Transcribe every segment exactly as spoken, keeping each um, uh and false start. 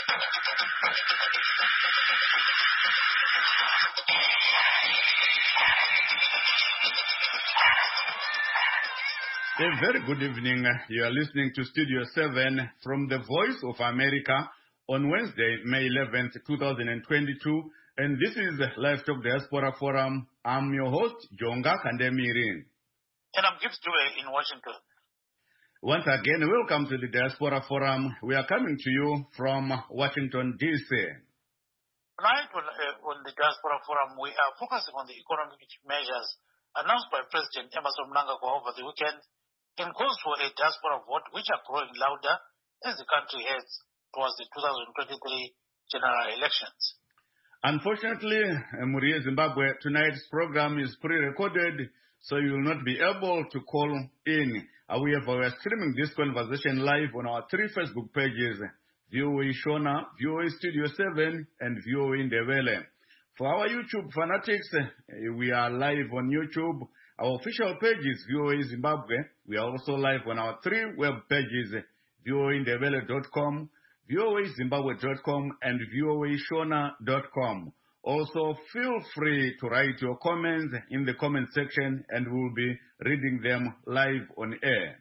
A very good evening. You are listening to Studio seven from the Voice of America on Wednesday, May eleventh, twenty twenty-two. And this is Live Talk Diaspora Forum. I'm your host, Jonga Kandemirin. And I'm Gibbs Dewey in Washington. Once again, welcome to the Diaspora Forum. We are coming to you from Washington, D C. Tonight on, uh, on the Diaspora Forum, we are focusing on the economic measures announced by President Emmerson Mnangagwa over the weekend and calls for a diaspora vote, which are growing louder as the country heads towards the twenty twenty-three general elections. Unfortunately, Murie Zimbabwe, tonight's program is pre-recorded, so you will not be able to call in. However, we are streaming this conversation live on our three Facebook pages, V O A Shona, V O A Studio seven, and V O A Ndebele. For our YouTube fanatics, we are live on YouTube. Our official page is V O A Zimbabwe. We are also live on our three web pages, V O A Ndebele dot com, V O A Zimbabwe dot com, and V O A Shona dot com. Also, feel free to write your comments in the comment section, and we'll be reading them live on air.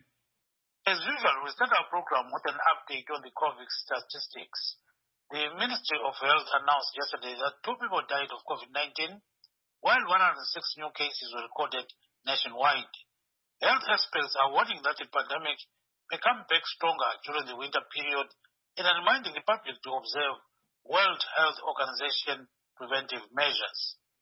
As usual, we start our program with an update on the COVID statistics. The Ministry of Health announced yesterday that two people died of COVID nineteen, while one hundred six new cases were recorded nationwide. Health experts are warning that the pandemic may come back stronger during the winter period and are reminding the public to observe World Health Organization preventive measures.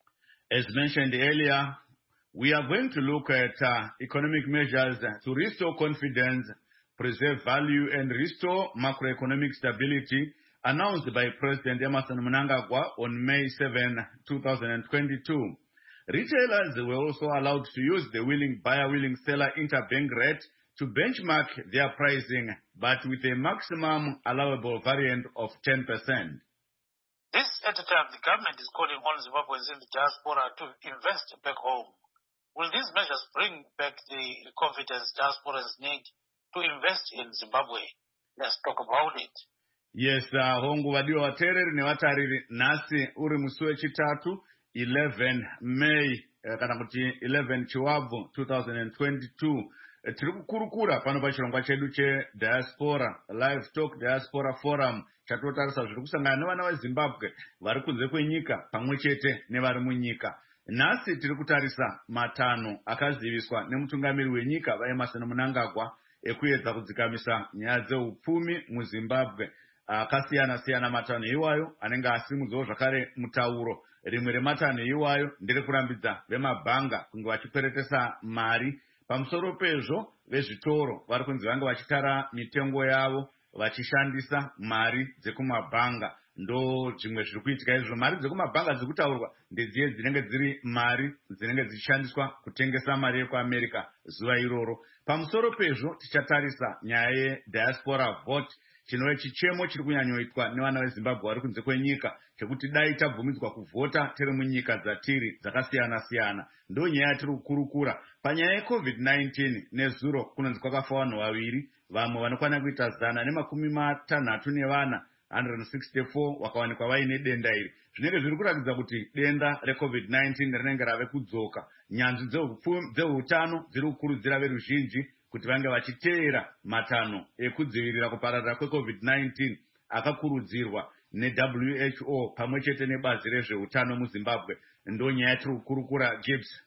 As mentioned earlier, we are going to look at uh, economic measures to restore confidence, preserve value, and restore macroeconomic stability announced by President Emmerson Mnangagwa on May seventh, twenty twenty-two. Retailers were also allowed to use the willing buyer, willing seller interbank rate to benchmark their pricing, but with a maximum allowable variant of ten percent. This at a time the government is calling on Zimbabweans in the diaspora to invest back home. Will these measures bring back the confidence diasporans need to invest in Zimbabwe? Let's talk about it. Yes, uh, hongu wadiwa watereri ne watariri nasi uri musuwe chitatu eleven May uh, kana kuti eleven Chiwavu twenty twenty-two. Uh, tiri kukurukura pano pachirongwa chedu che Diaspora Live Talk Diaspora Forum chatotarisa zviri kusangana nevana veZimbabwe vari kunze kwenyika pamwe chete nevari munyika. Nhasi tiri kutarisa matanho akaziviswa nemutungamiri wenyika vaEmmerson Mnangagwa ekuedza kudzikamisa nyaya dzeupfumi muZimbabwe. Akasiyana siyana matanho iwayo anenge asimudzawo zvakare mutauro. Rimwe rematanho iwayo nderekurambidza vemabhanga kunge vachikweretesa mari. Pamusoro pezvo, vezvitoro vari kunzi vange vachitara mitengo yavo vachishandisa mari dzekumabhanga. Ndo zvimwe zviri kuitika izvo. Mari dzekumabhanga dziri kutaurwa ndedziye dzinenge dziri mari dzinenge dzichishandiswa kutengesa mari yekuAmerica zuva iroro. Pamusoro pezvo tichatarisa nyaya yediaspora vote, chinova chichemo chiri kunyanyoitwa nevana veZimbabwe vari kunze kwenyika chekuti dai tabvumidzwa kuvhota tiri munyika dzatiri dzakasiyana siyana. Ndo nyaya yatiri kukurukura panyaya yeCovid nineteen. Nezuro kunonzi kwakafa vanhu vaviri, vamwe vanokwana kuita zana nemakumi matanhatu nevana one hundred sixty-four wakawanikwa vaine denda iri. Zvinenge zviri kuratidza kuti denda reCovid nineteen rinenge rave kudzoka. Nyanzvi dzeutano dziri kukurudzira veruzhinji kuti vange vachiteera matanho ekudzivirira kupararira kweCovid nineteen akakurudzirwa neW H O pamwe chete nebazi rezveutano muZimbabwe. Ndo nyaya tiri kukurukura Gibbs.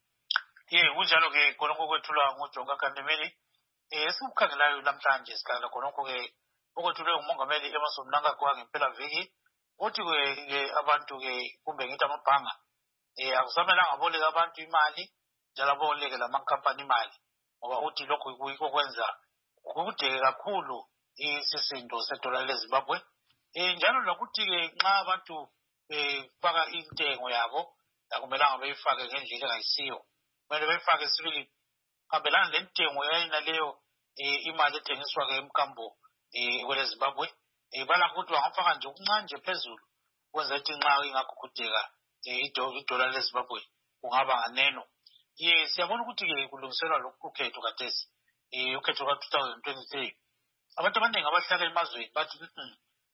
Ye kunjalo ke konoko kwethula nguJonga Kandemeli. Eh sikukhangelayo namhlanje sikhala konoko ke okwethule umongameli Emmerson Mnangagwa ngempela viki uthi ke abantu ke kumbe ngithi amabhanga eh akusamelanga aboleka abantu imali njalo aboleke lamakhampani imali. Ngoba uthi lokho kuyiko kwenza kude kakhulu isisindo sedola leZimbabwe. Eh njalo nokuthi ke nxa abantu befaka intengo yabo akumelanga beyifake ngendlela engayisiyo. Kumele beyifake sibili kabelana lentengo yayinaleyo imali ethengiswa ke emkambo eh kweleZimbabwe. Eh bala ukuthi wangafaka nje okuncane nje phezulu kwenza ukuthi nxa ingakukudeka idola leZimbabwe kungaba nganeno. Ye siyabona ukuthi ke kulungiselwa lokhu ukhetho kathesi eh ukhetho ka twenty twenty-three. Abantu abaningi abahlala emazweni bathi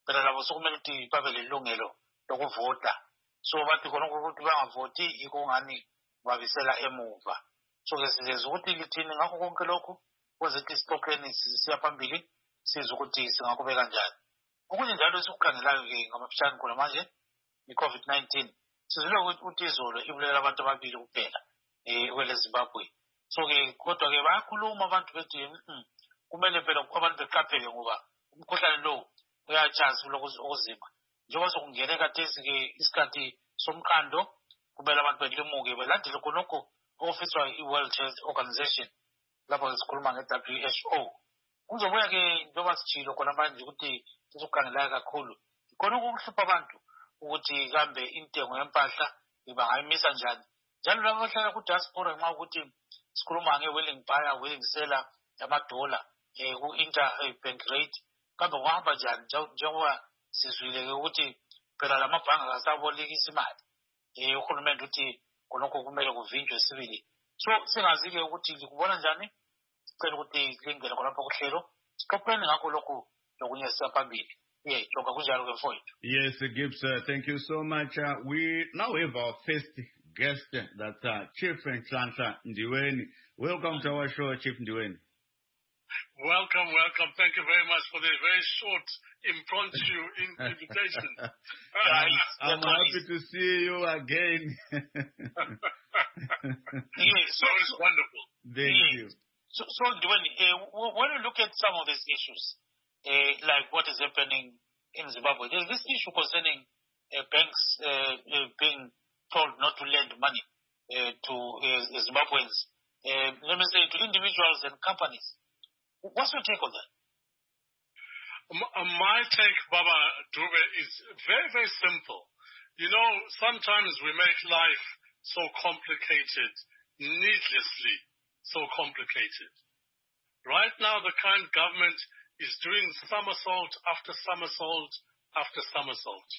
phela labo sokumele ukuthi babe lelungelo lokuvota. So bathi khona ukuthi bangavoti yiko ngani babisela emuva. So ke sizeza ukuthi lithini ngakho konke lokhu kwezethi isitokeni siya phambili siza ukuthi singakube kanjani. Okunye njalo esikukhangelayo ke ngamafishane khona manje i-COVID nineteen sizile ukuthi izolo ibulela abantu ababili kuphela eh kwele Zimbabwe. So ke kodwa ke bayakhuluma abantu bethi kumele phela abantu beqaphele ngoba umkhuhlane lo uyachaza lokuzima. Njengoba sokungene kathesi ke isikhathi somqando kumele abantu belimuke belandele khonokho ofiswa i-World Health Organization lapho sikhuluma nge-W H O. Kuzobuya ke njengoba sitshilo khona manje ukuthi sizokukhangela kakhulu khona ukuhlupha abantu ukuthi kambe intengo yempahla ibangayimisa njani. Njalo labo bahlala ku diaspora nxa ukuthi sikhuluma nge-willing buyer willing seller yamadola eh ku interbank rate kambe kuhamba njani njengoba sizwile ukuthi phela lamabhanka akasabolekisa imali eh uhulumende uthi khonokho kumele kuvinjwe sibili. So singazi-ke ukuthi likubona njani sicela ukuthi lingene khonapho kuhlelo siqopheni ngakho lokhu lokunye siyaphambili. Yeah, yes, Gibbs, uh, thank you so much. Uh, we now have our first guest, that's uh, Chief Nhlanhla Ndiweni. Welcome to our show, Chief Ndiweni. Welcome, welcome. Thank you very much for the very short impromptu invitation. I'm, I'm happy to see you again. Yes, so it's wonderful. Thank yes. you. So, so Ndiweni, uh, when you look at some of these issues, Uh, like what is happening in Zimbabwe. There's this issue concerning uh, banks uh, uh, being told not to lend money uh, to uh, Zimbabweans, uh, let me say to individuals and companies. What's your take on that? My take, Baba Dube, is very, very simple. You know, sometimes we make life so complicated, needlessly so complicated. Right now, the current government is doing somersault after somersault after somersault.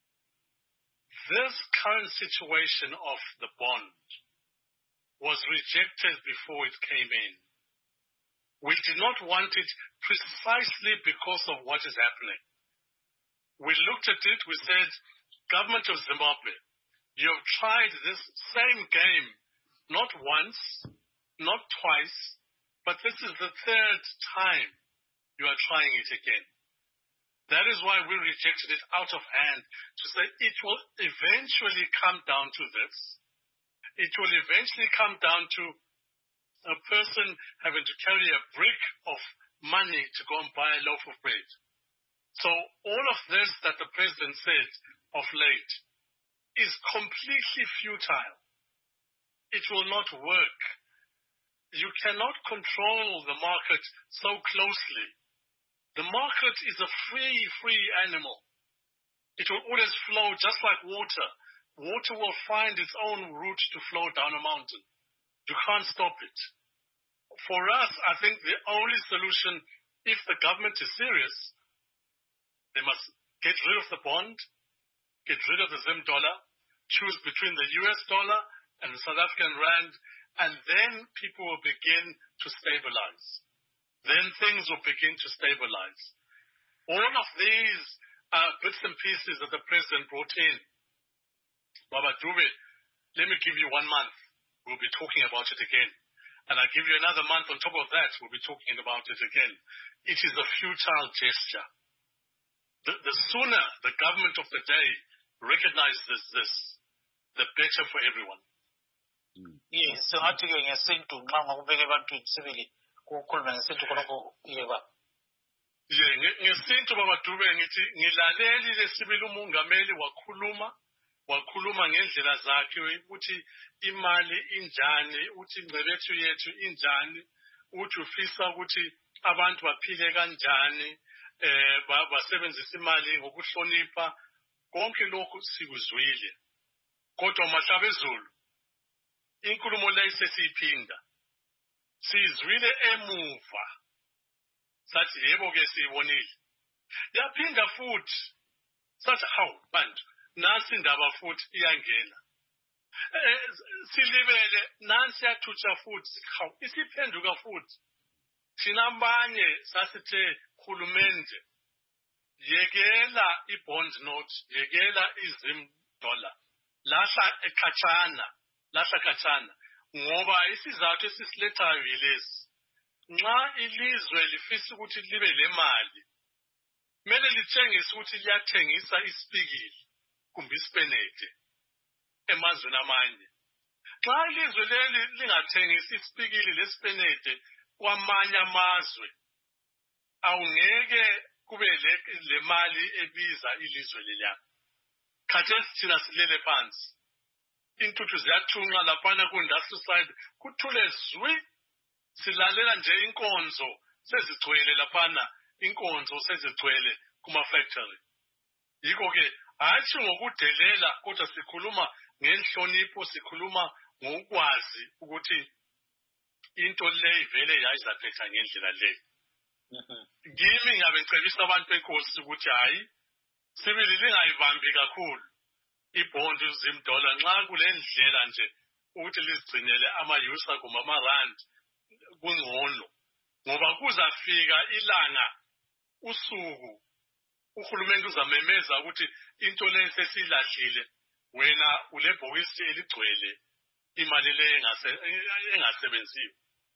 This current situation of the bond was rejected before it came in. We did not want it precisely because of what is happening. We looked at it, we said, Government of Zimbabwe, you have tried this same game not once, not twice, but this is the third time you are trying it again. That is why we rejected it out of hand to say it will eventually come down to this. It will eventually come down to a person having to carry a brick of money to go and buy a loaf of bread. So all of this that the president said of late is completely futile. It will not work. You cannot control the market so closely. The market is a free, free animal. It will always flow just like water. Water will find its own route to flow down a mountain. You can't stop it. For us, I think the only solution, if the government is serious, they must get rid of the bond, get rid of the Zim dollar, choose between the U S dollar and the South African rand, and then people will begin to stabilize. Then things will begin to stabilize. All of these uh, bits and pieces that the president brought in, Baba Dube, let me give you one month. We'll be talking about it again. And I'll give you another month on top of that. We'll be talking about it again. It is a futile gesture. The, the sooner the government of the day recognizes this, the better for everyone. Yes, so I think I think to Mama Ubeke Bantu Civili. Yeah, ngesinto Baba Dube ngithi ngilaleli lesibili umongameli wakhuluma wakhuluma ngendlela zakhe ukuthi imali injani uthi ingcebethu yethu injani uthi ufisa ukuthi abantu baphile kanjani eh basebenzisa imali ngokuhlonipha konke lokhu sikuzwile kodwa mahlabezulu inkulumo layisesiphinda sizwile emuva sathi yebo ke siyibonile yaphinda futhi sathi hawu bantu nasi indaba futhi iyangena silibele nansi yathutsha futhi hawu isiphenduka futhi thina abanye sasithe khulumende yekela i-bond note, yekela izim dollar. Lahla ekhatshana, lahla khatshana. Ngoba isizathu esisilethayo yilesi. Nxa ilizwe lifisa ukuthi libe lemali, kumele litshengise ukuthi liyathengisa isipikili kumbe isipenede emazweni amanye. Xa ilizwe leli lingathengisi isipikili lesipenede kwamanye amazwe, awungeke kube le mali ebiza ilizwe leliya. Khathesi thina silele phansi. Intuthu ziyathunqa laphana ku-industrial side, kuthule zwi. Silalela nje inkonzo sezigcwele laphana, inkonzo sezigcwele kuma-factory. Yikho-ke, hathi ngokudelela, kodwa sikhuluma ngenhlonipho, sikhuluma ngokwazi ukuthi into le vele yayizaphetha ngendlela le. Kimi ngabe ngicebisa abantu benkosi ukuthi hayi, sibili lingayibambi kakhulu ibhondi zimdola nxa kule ndlela nje ukuthi lizigcinele ama-yusa kumbe ama-rand kungcono. Ngoba kuzafika ilanga usuku uhulumeni uzamemeza ukuthi into le sesilahlile, wena ule bhokisi eligcwele imali le engasebenziyo.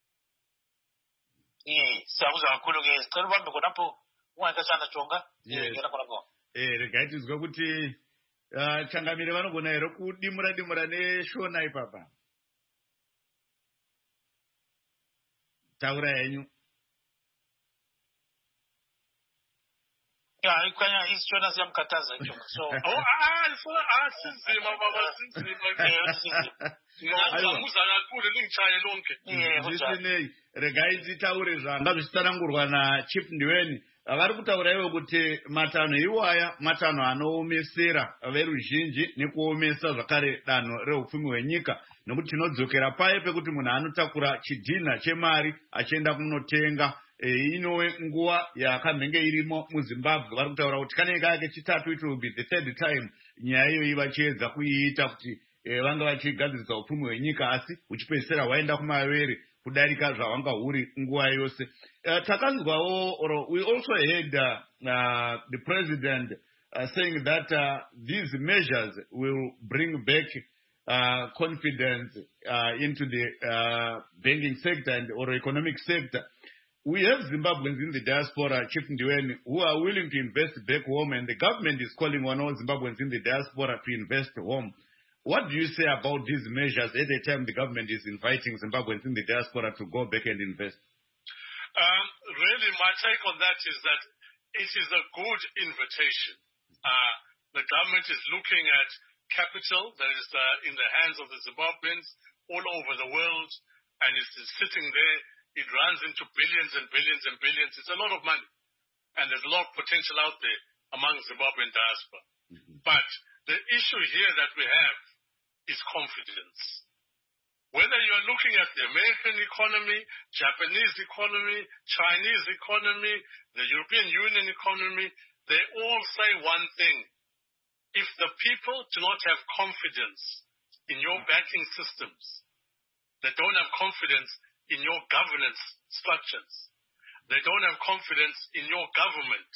Eh, siyakuzwa kakhulu ke. Sicela ubambe khonapho ungakasanda Jonga. Ngena khonapho. Eh, regai tizwa kuti changamire vanogona here kudimura dimura neshona ipapa. Taura yenyu. Yeah, ikanya isichona siyamkataza Jonga. So, oh ah, so ah sinzima baba sinzima. Ngamuza kakhulu lingichaye lonke. Ndisinei regai titaure zvanga zvichisanangurwa naChief Ndiweni. Vari kutaura ivo kuti matanho iwaya matanho anoomesera veruzhinji nekuomesa zvakare danho reupfumi hwenyika, nokuti tinodzokera paye pekuti munhu anotakura chidhina chemari achienda kunotenga. Inove nguva yakamhenge irimo muZimbabwe. Vari kutaura kuti kanenge kake chitatu, it will be the third time nyaya iyoyi vachiedza kuiita kuti vanga vachigadzirisa upfumi hwenyika, asi huchipedzisira hwaenda kumavere kudarika zvawanga huri nguva yose. Takanzwawo, or we also heard uh, uh, the president uh, saying that uh, these measures will bring back uh, confidence uh, into the uh, banking sector and or economic sector. We have Zimbabweans in the diaspora, Chief Ndiweni, who are willing to invest back home, and the government is calling on all Zimbabweans in the diaspora to invest home. What do you say about these measures at the time the government is inviting Zimbabweans in the diaspora to go back and invest? Um, really, my take on that is that it is a good invitation. Uh, the government is looking at capital that is uh, in the hands of the Zimbabweans all over the world, and it is sitting there. It runs into billions and billions and billions. It's a lot of money, and there's a lot of potential out there among Zimbabwean diaspora. Mm-hmm. But the issue here that we have is confidence. Whether you're looking at the American economy, Japanese economy, Chinese economy, the European Union economy, they all say one thing. If the people do not have confidence in your banking systems, they don't have confidence in your governance structures, they don't have confidence in your government,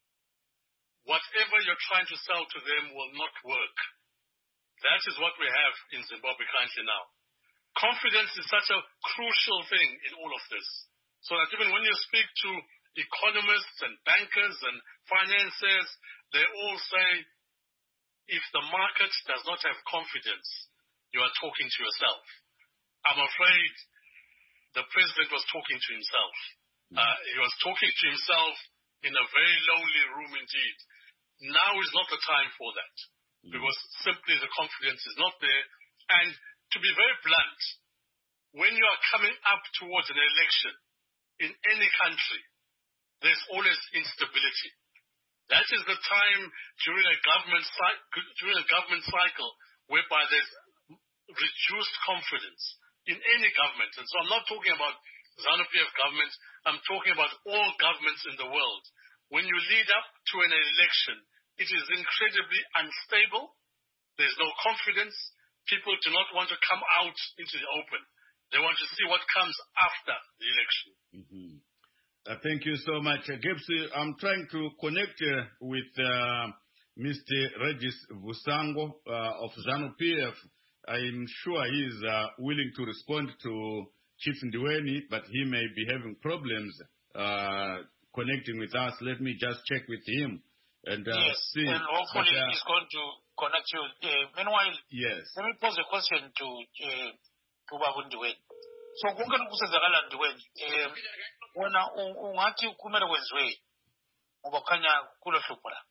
whatever you're trying to sell to them will not work. That is what we have in Zimbabwe currently now. Confidence is such a crucial thing in all of this. So that even when you speak to economists and bankers and financiers, they all say, if the market does not have confidence, you are talking to yourself. I'm afraid the president was talking to himself. Mm-hmm. Uh, he was talking to himself in a very lonely room indeed. Now is not the time for that. Because simply the confidence is not there. And to be very blunt, when you are coming up towards an election in any country, there's always instability. That is the time during a government during a government cycle whereby there's reduced confidence in any government. And so I'm not talking about ZANU-P F government, I'm talking about all governments in the world. When you lead up to an election, it is incredibly unstable. There's no confidence. People do not want to come out into the open. They want to see what comes after the election. Mm-hmm. Uh, thank you so much. Uh, Gibbs, uh, I'm trying to connect uh, with uh, Mister Regis Vusango uh, of ZANU-P F. I'm sure he is uh, willing to respond to Chief Ndiweni, but he may be having problems uh, connecting with us. Let me just check with him and uh, yes, see. and hopefully but, uh, he's going to connect you. Uh, meanwhile, yes. let me pose a question to uh, to Babu Ndiweni. So, konke kusenzakala Ndiweni, eh wena ungathi kumele kwenziwe ngoba khanya kulo hlupho la.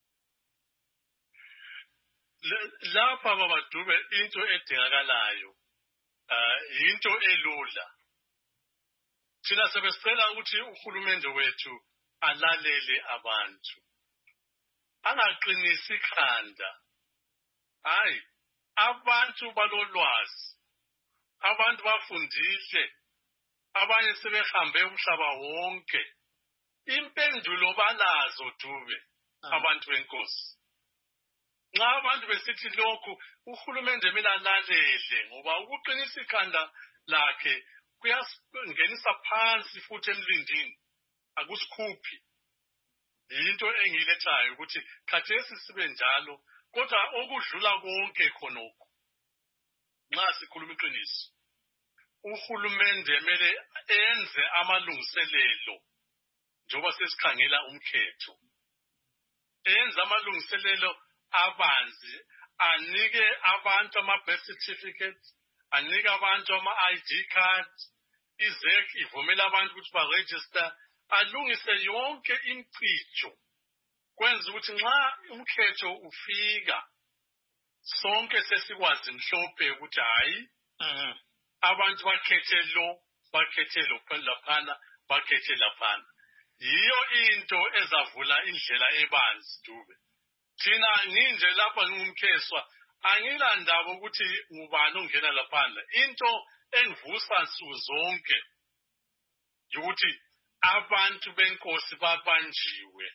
Lapha baba Dube into edingakalayo uh into elula. Thina sebesicela ukuthi uhulumende wethu alalele abantu. Angaqinisi ikhanda. Hayi, abantu balolwazi. Abantu bafundile. Abanye sebehambe umhlaba wonke. Impendulo balazo Dube abantu benkosi. Nxa abantu besithi lokhu uhulumende kumele alalele ngoba ukuqinisa ikhanda lakhe kuyangenisa phansi futhi emlindini akusikhuphi. Into engilethayo ukuthi khathesi sibe njalo kodwa okudlula konke khonokho. Nxa sikhuluma iqiniso uhulumende kumele enze amalungiselelo njengoba sesikhangela umkhetho. Enze amalungiselelo abanzi anike abantu ama birth certificates, anike abantu ama I D cards, izek ivumela abantu ukuthi ba register, alungise yonke imicijo kwenza ukuthi nxa umkhetho ufika sonke sesikwazi mhlophe ukuthi hayi abantu bakhethe lo bakhethe lo laphana bakhethe laphana. Yiyo into ezavula indlela ebanzi Dube. Thina nginje lapha ngumkheswa angilandaba ukuthi ngubani ongena laphana. Into engivusa nsuku zonke ukuthi abantu benkosi babanjiwe.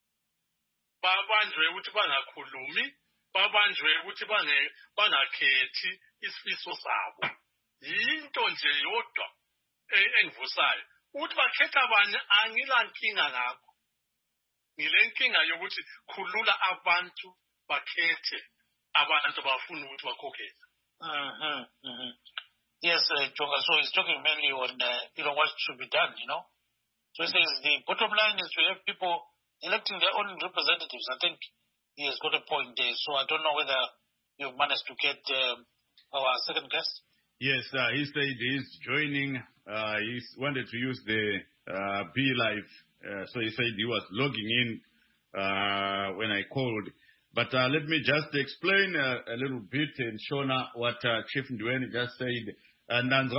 Babanjwe ukuthi bangakhulumi, babanjwe ukuthi bange bangakhethi isifiso sabo. Into nje yodwa engivusayo uthi bakhetha abanye angilankinga ngakho. Ngilenkinga yokuthi khulula abantu bakhethe abantu bafuna ukuthi bakhokhele. Mhm. Mhm. Yes, uh, Jonga, so he's talking mainly on uh, you know what should be done, you know. So he says the bottom line is to have people electing their own representatives. I think he has got a point there. So I don't know whether you've managed to get um, our second guest. Yes, uh, he said he's joining. Uh, he wanted to use the uh, B Live. Uh, so he said he was logging in uh, when I called. But uh, let me just explain uh, a little bit and Shona what uh, Chief Ndiweni just said. And then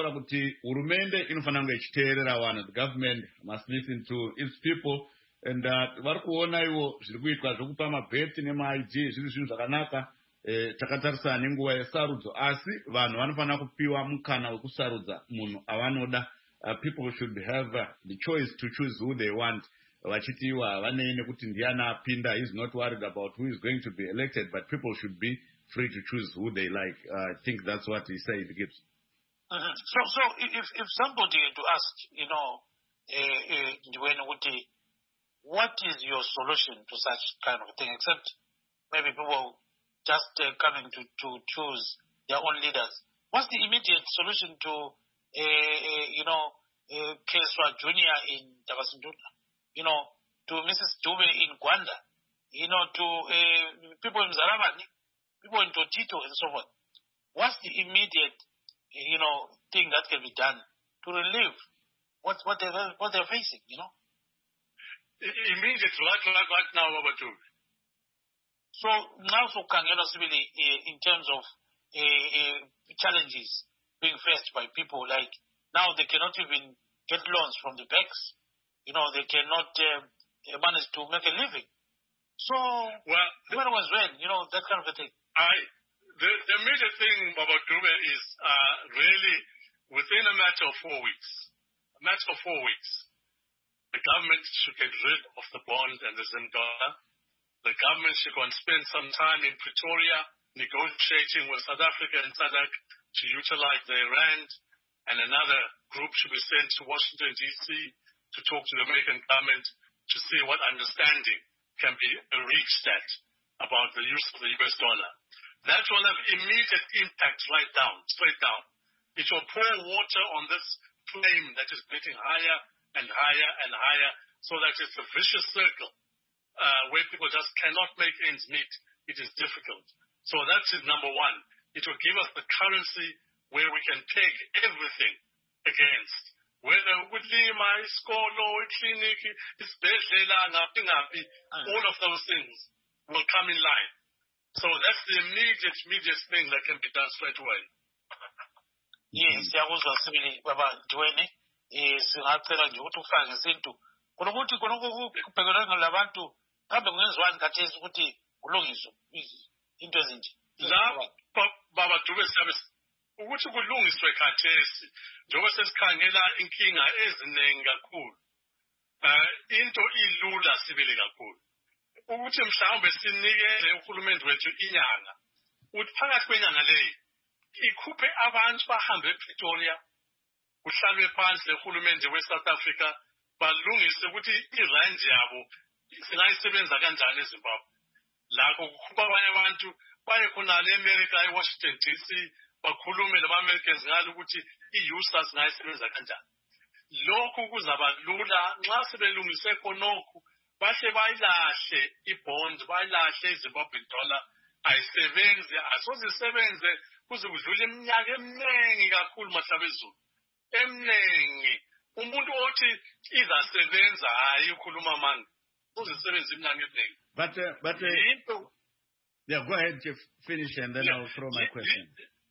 the government must listen to its people. And varikuona iwo zviri kuitwa zvokupa mabheti nema I D zviri zvinhu zvakanaka takatarisana nenguva yesarudzo asi vanhu vanofanira kupiwa mukana wekusarudza munhu avanoda. People should have uh, the choice to choose who they want. Vachiti iwo havanei nekuti ndiana apinda. He's not worried about who is going to be elected, but people should be free to choose who they like. Uh, I think that's what he said, Gibbs. Uh-huh. So, so if if somebody to ask, you know, uh, uh, what is your solution to such kind of thing? Except maybe people just uh, coming to to choose their own leaders. What's the immediate solution to, uh, uh, you know, uh, Keswa Junior in Tabasinduna? You know, to Missus Dube in Gwanda? You know, to uh, people in Zaravani, people in Totito and so forth. What's the immediate, you know, thing that can be done to relieve what what they what they're facing? You know. Immediate, like, like right now, Robert Dube. So now, so can you know, really, uh, in terms of uh, uh, challenges being faced by people, like now they cannot even get loans from the banks. You know, they cannot uh, manage to make a living. So, well, when was when, you know, that kind of a thing. I, the, the immediate thing about Dube is uh, really within a matter of four weeks. A matter of four weeks. The government should get rid of the bond and the Zim dollar. The government should go and spend some time in Pretoria negotiating with South Africa and S A D C to utilize their rand, and another group should be sent to Washington, D C to talk to the American government to see what understanding can be reached at about the use of the U S dollar. That will have immediate impact right down, straight down. It will pour water on this flame that is getting higher and higher and higher, so that it's a vicious circle uh, where people just cannot make ends meet. It is difficult. So that's it, number one. It will give us the currency where we can peg everything against. Whether ukulima, isikolo, ikliniki, isibhedlela, ngaphi ngaphi, all of those things will come in line. So that's the immediate, immediate thing that can be done straight away. Yes, siyakuzwa sibili baba Dwayne. Eh singacela nje ukuthi ufake ngesintu. Khona ukuthi khona ukubhekelana ngalabantu kambe kungenziwani kathesi ukuthi kulungiswe into ezinje. La baba Dube siyabe ukuthi kulungiswe khathesi njengoba sesikhangela inkinga eziningi kakhulu. Eh into ilula sibili kakhulu. Ukuthi mhlawumbe sinikeze uhulumeni wethu inyanga. Uthi phakathi kwenyanga leyo ikhuphe abantu bahambe ePretoria kuhlalwe phansi lehulumende weSouth Africa balungise ukuthi irand yabo singayisebenza kanjani eZimbabwe. Lakho kukhupha abanye abantu baye khona eAmerica eWashington D C bakhulume nama-Americans ngalo ukuthi i-U S A singayisebenza kanjani. Lokhu kuzaba lula nxa sebelungise khonokho bahle bayilahle ibond bayilahle iZimbabwean dollar ayisebenze asoze isebenze kuze kudlule iminyaka eminingi kakhulu mahlabezulu eminingi umuntu othi izasebenza hayi ukhuluma amanga uzisebenza iminyaka eminingi. But uh, but uh, yeah, go ahead, Chief, finish and then yeah. I'll throw my question.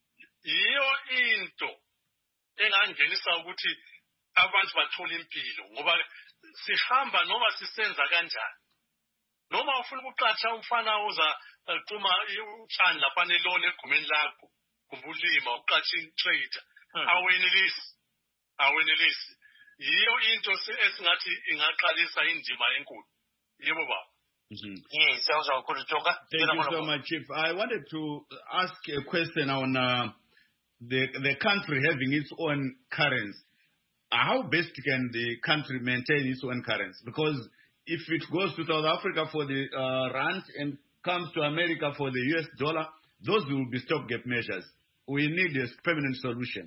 Iyo into engangenisa ukuthi abantu bathola impilo ngoba sihamba noma sisenza kanjani. Noma ufuna ukuqatsha umfana uza quma utshani lapha nelone egumeni lakho kubulima uqatsha trader awenelisi awenelisi yiyo into esingathi ingaqalisa indima enkulu. Yebo baba. Yes, thank you so much, Chief. I wanted to ask a question on uh, the the country having its own currency. How best can the country maintain its own currency? Because if it goes to South Africa for the uh, rand and comes to America for the U S dollar, those will be stopgap measures. We need a permanent solution.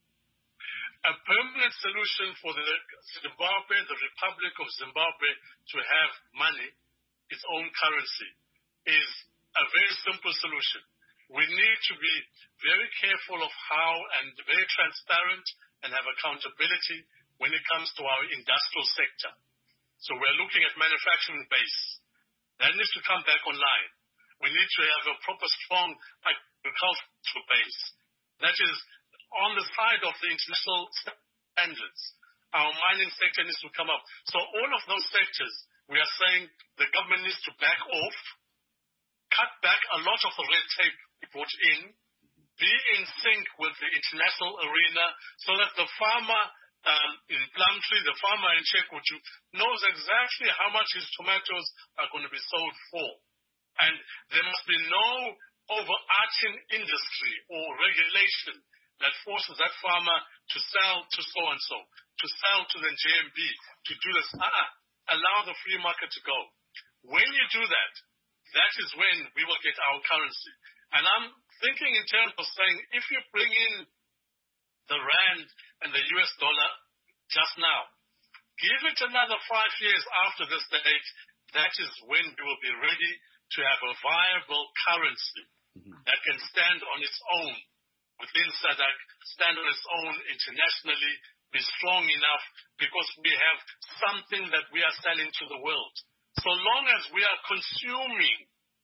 A permanent solution for the Zimbabwe, the Republic of Zimbabwe, to have money, its own currency, is a very simple solution. We need to be very careful of how and very transparent and have accountability when it comes to our industrial sector. So we're looking at manufacturing base. That needs to come back online. We need to have a proper, strong agricultural base. That is on the side of the international standards. Our mining sector needs to come up. So all of those sectors, we are saying the government needs to back off, cut back a lot of the red tape we put in, be in sync with the international arena so that the farmer um, in Plumtree, the farmer in Chekutu, knows exactly how much his tomatoes are going to be sold for. And there must be no overarching industry or regulation that forces that farmer to sell to so-and-so, to sell to the J M B, to do this. Uh-uh. Allow the free market to go. When you do that, that is when we will get our currency. And I'm thinking in terms of saying, if you bring in the rand and the U S dollar just now, give it another five years after this date, that is when we will be ready to have a viable currency mm-hmm. that can stand on its own within S A D C, stand on its own internationally, be strong enough because we have something that we are selling to the world. So long as we are consuming,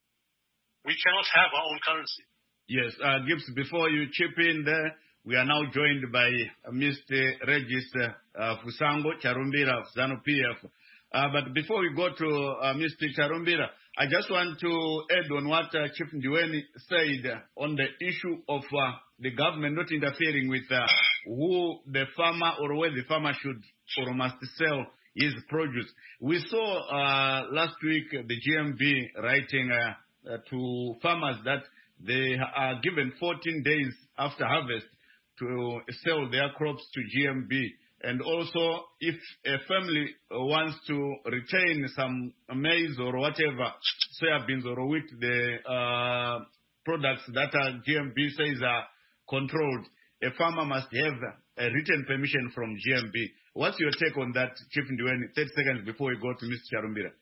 we cannot have our own currency. Yes, uh, Gibbs, before you chip in there, we are now joined by uh, Mister Regis uh, Fusango Charumbira of ZANU-P F. Uh, but before we go to uh, Mister Charumbira, I just want to add on what uh, Chief Ndiweni said uh, on the issue of uh, the government not interfering with uh, who the farmer or where the farmer should or must sell his produce. We saw uh, last week the G M B writing uh, uh, to farmers that they are given fourteen days after harvest to sell their crops to G M B And also, if a family wants to retain some maize or whatever, soybeans or wheat, the uh, products that are G M B says are controlled, a farmer must have a written permission from G M B. What's your take on that, Chief Ndiweni? thirty seconds before we go to Mister Charumbira.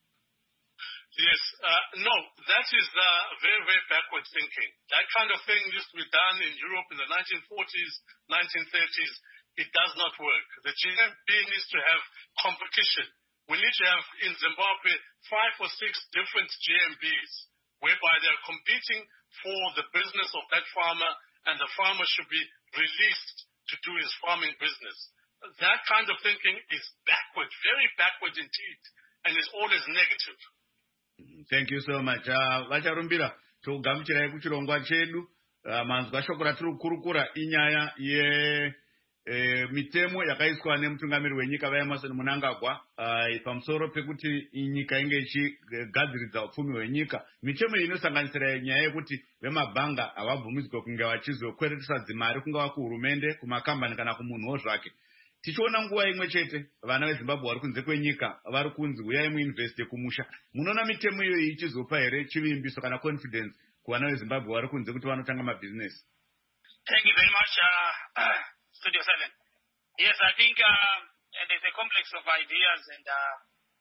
Yes, uh, no, that is uh, very, very backward thinking. That kind of thing used to be done in Europe in the nineteen forties, nineteen thirties. It does not work. The G M B needs to have competition. We need to have, in Zimbabwe, five or six different G M Bs, whereby they're competing for the business of that farmer, and the farmer should be released to do his farming business. That kind of thinking is backward, very backward indeed, and is always negative. Thank you so much. Vacharumbira, tugamuchirai kuchirongwa chedu. Manzwa shoko ratiri kukurukura inyaya ye E, mitemo yakaiswa nemutungamiri wenyika vaEmmerson Mnangagwa uh, pamusoro pekuti nyika inge ichigadziridza upfumi hwenyika. Mitemo iyi inosanganisira nyaya yekuti vemabhanga havabvumidzwe kunge vachizokweretesa dzimari kungava kuhurumende, kumakambani kana kumunhuwo zvake. Tichiona nguva imwe chete vana veZimbabwe vari kunze kwenyika vari kunzi uyai muinveste kumusha. Munoona mitemo iyoyi ichizopa here chivimbiso kana confidence kuvana veZimbabwe vari kunze kuti vanotanga mabhizinesi? Thank you very much. Uh, uh... Studio seven. Yes, I think uh, there's a complex of ideas and uh,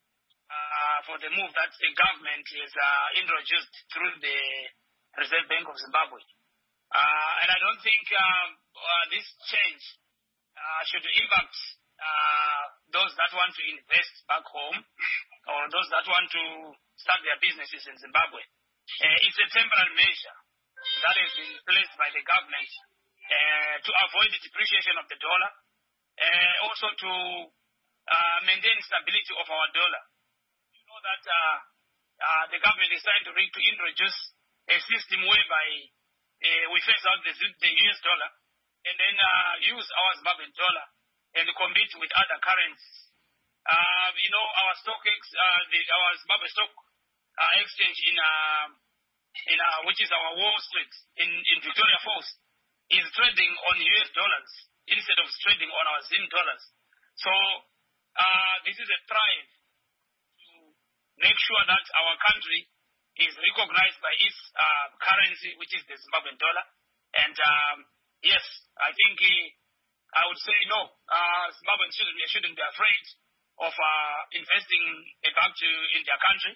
uh, for the move that the government has uh, introduced through the Reserve Bank of Zimbabwe. Uh, and I don't think uh, uh, this change uh, should impact uh, those that want to invest back home or those that want to start their businesses in Zimbabwe. Uh, it's a temporary measure that has been placed by the government Uh, to avoid the depreciation of the dollar, uh, also to uh, maintain stability of our dollar. You know that uh, uh, the government is trying to, re- to introduce a system whereby uh, we phase out the, the U S dollar and then uh, use our Zimbabwean dollar and compete with other currencies. Uh, you know, our stock, ex- uh, the, our Zimbabwe stock uh, exchange in, uh, in uh, which is our Wall Street in, in Victoria Falls, is trading on U S dollars instead of trading on our Zim dollars. So uh, this is a drive to make sure that our country is recognized by its uh, currency, which is the Zimbabwean dollar. And um, yes, I think uh, I would say no, uh, Zimbabweans shouldn't, shouldn't be afraid of uh, investing back to in their country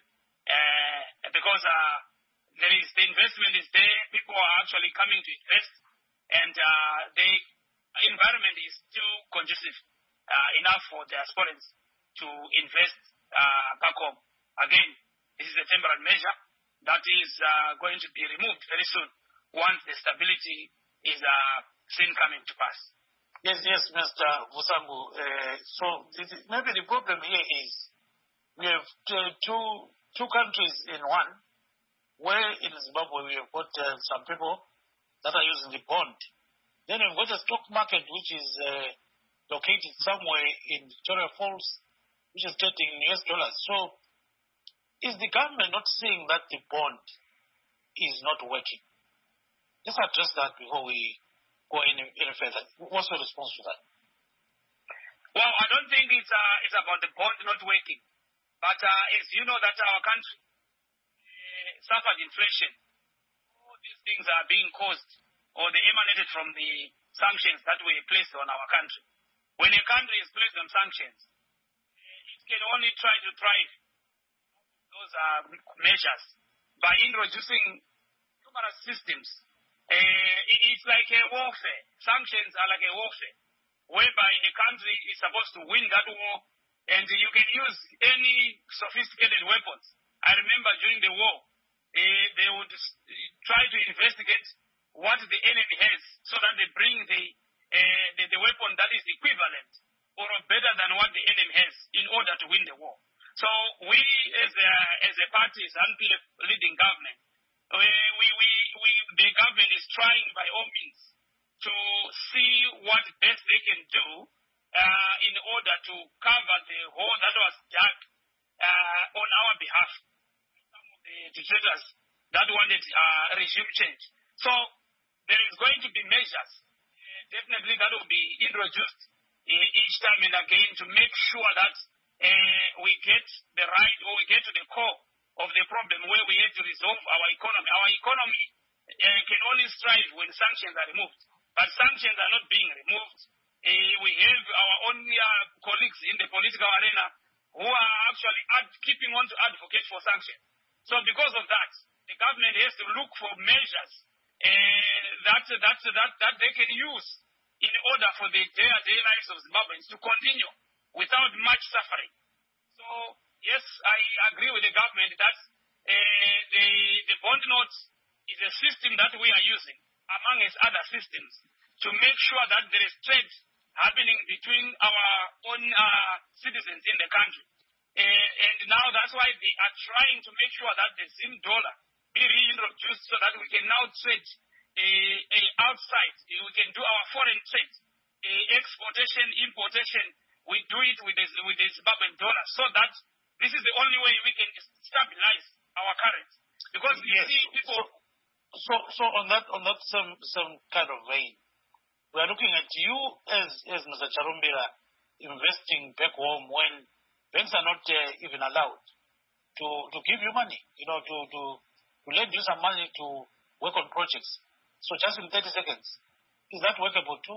uh, because uh, there is the investment is there. People are actually coming to invest. And uh, the environment is still conducive uh, enough for the aspirants to invest uh, back home. Again, this is a temporary measure that is uh, going to be removed very soon once the stability is uh, seen coming to pass. Yes, yes, Mister Vusangu. Uh, so this is, maybe the problem here is we have two two countries in one, where in Zimbabwe we have got uh, some people that are using the bond. Then we've got a stock market which is uh, located somewhere in Victoria Falls, which is trading in U S dollars. So is the government not seeing that the bond is not working? Let's address that before we go any, any further. What's your response to that? Well, I don't think it's, uh, it's about the bond not working. But uh, as you know that our country uh, suffered inflation, these things are being caused or they emanated from the sanctions that were placed on our country. When a country is placed on sanctions, it can only try to thrive those uh, measures by introducing numerous systems. Uh, it's like a warfare. Sanctions are like a warfare, whereby a country is supposed to win that war, and you can use any sophisticated weapons. I remember during the war, Uh, they would try to investigate what the enemy has so that they bring the, uh, the the weapon that is equivalent or better than what the enemy has in order to win the war. So we as a, as a party, as a leading government, we, we, we, we, the government is trying by all means to see what best they can do uh, in order to cover the hole that was dug uh, on our behalf. The dictators that wanted uh, regime change. So there is going to be measures, uh, definitely that will be introduced uh, each time and again to make sure that uh, we get the right, or we get to the core of the problem where we have to resolve our economy. Our economy uh, can only strive when sanctions are removed, but sanctions are not being removed. Uh, we have our own uh, colleagues in the political arena who are actually ad- keeping on to advocate for sanctions. So because of that, the government has to look for measures uh, that, that, that, that they can use in order for the day-to-day lives of Zimbabweans to continue without much suffering. So, yes, I agree with the government that uh, the, the bond note is a system that we are using, among its other systems, to make sure that there is trade happening between our own uh, citizens in the country. Uh, and now that's why they are trying to make sure that the Zim dollar be reintroduced so that we can now trade uh, uh, outside. We can do our foreign trade, uh, exportation, importation. We do it with the, with the Zimbabwean dollar, so that this is the only way we can stabilize our currency. Because you yes. see people... So, so on that, on that some, some kind of vein, we are looking at you as, as Mister Charumbira investing back home when banks are not uh, even allowed to, to give you money, you know, to, to, to lend you some money to work on projects. So just in thirty seconds, is that workable too?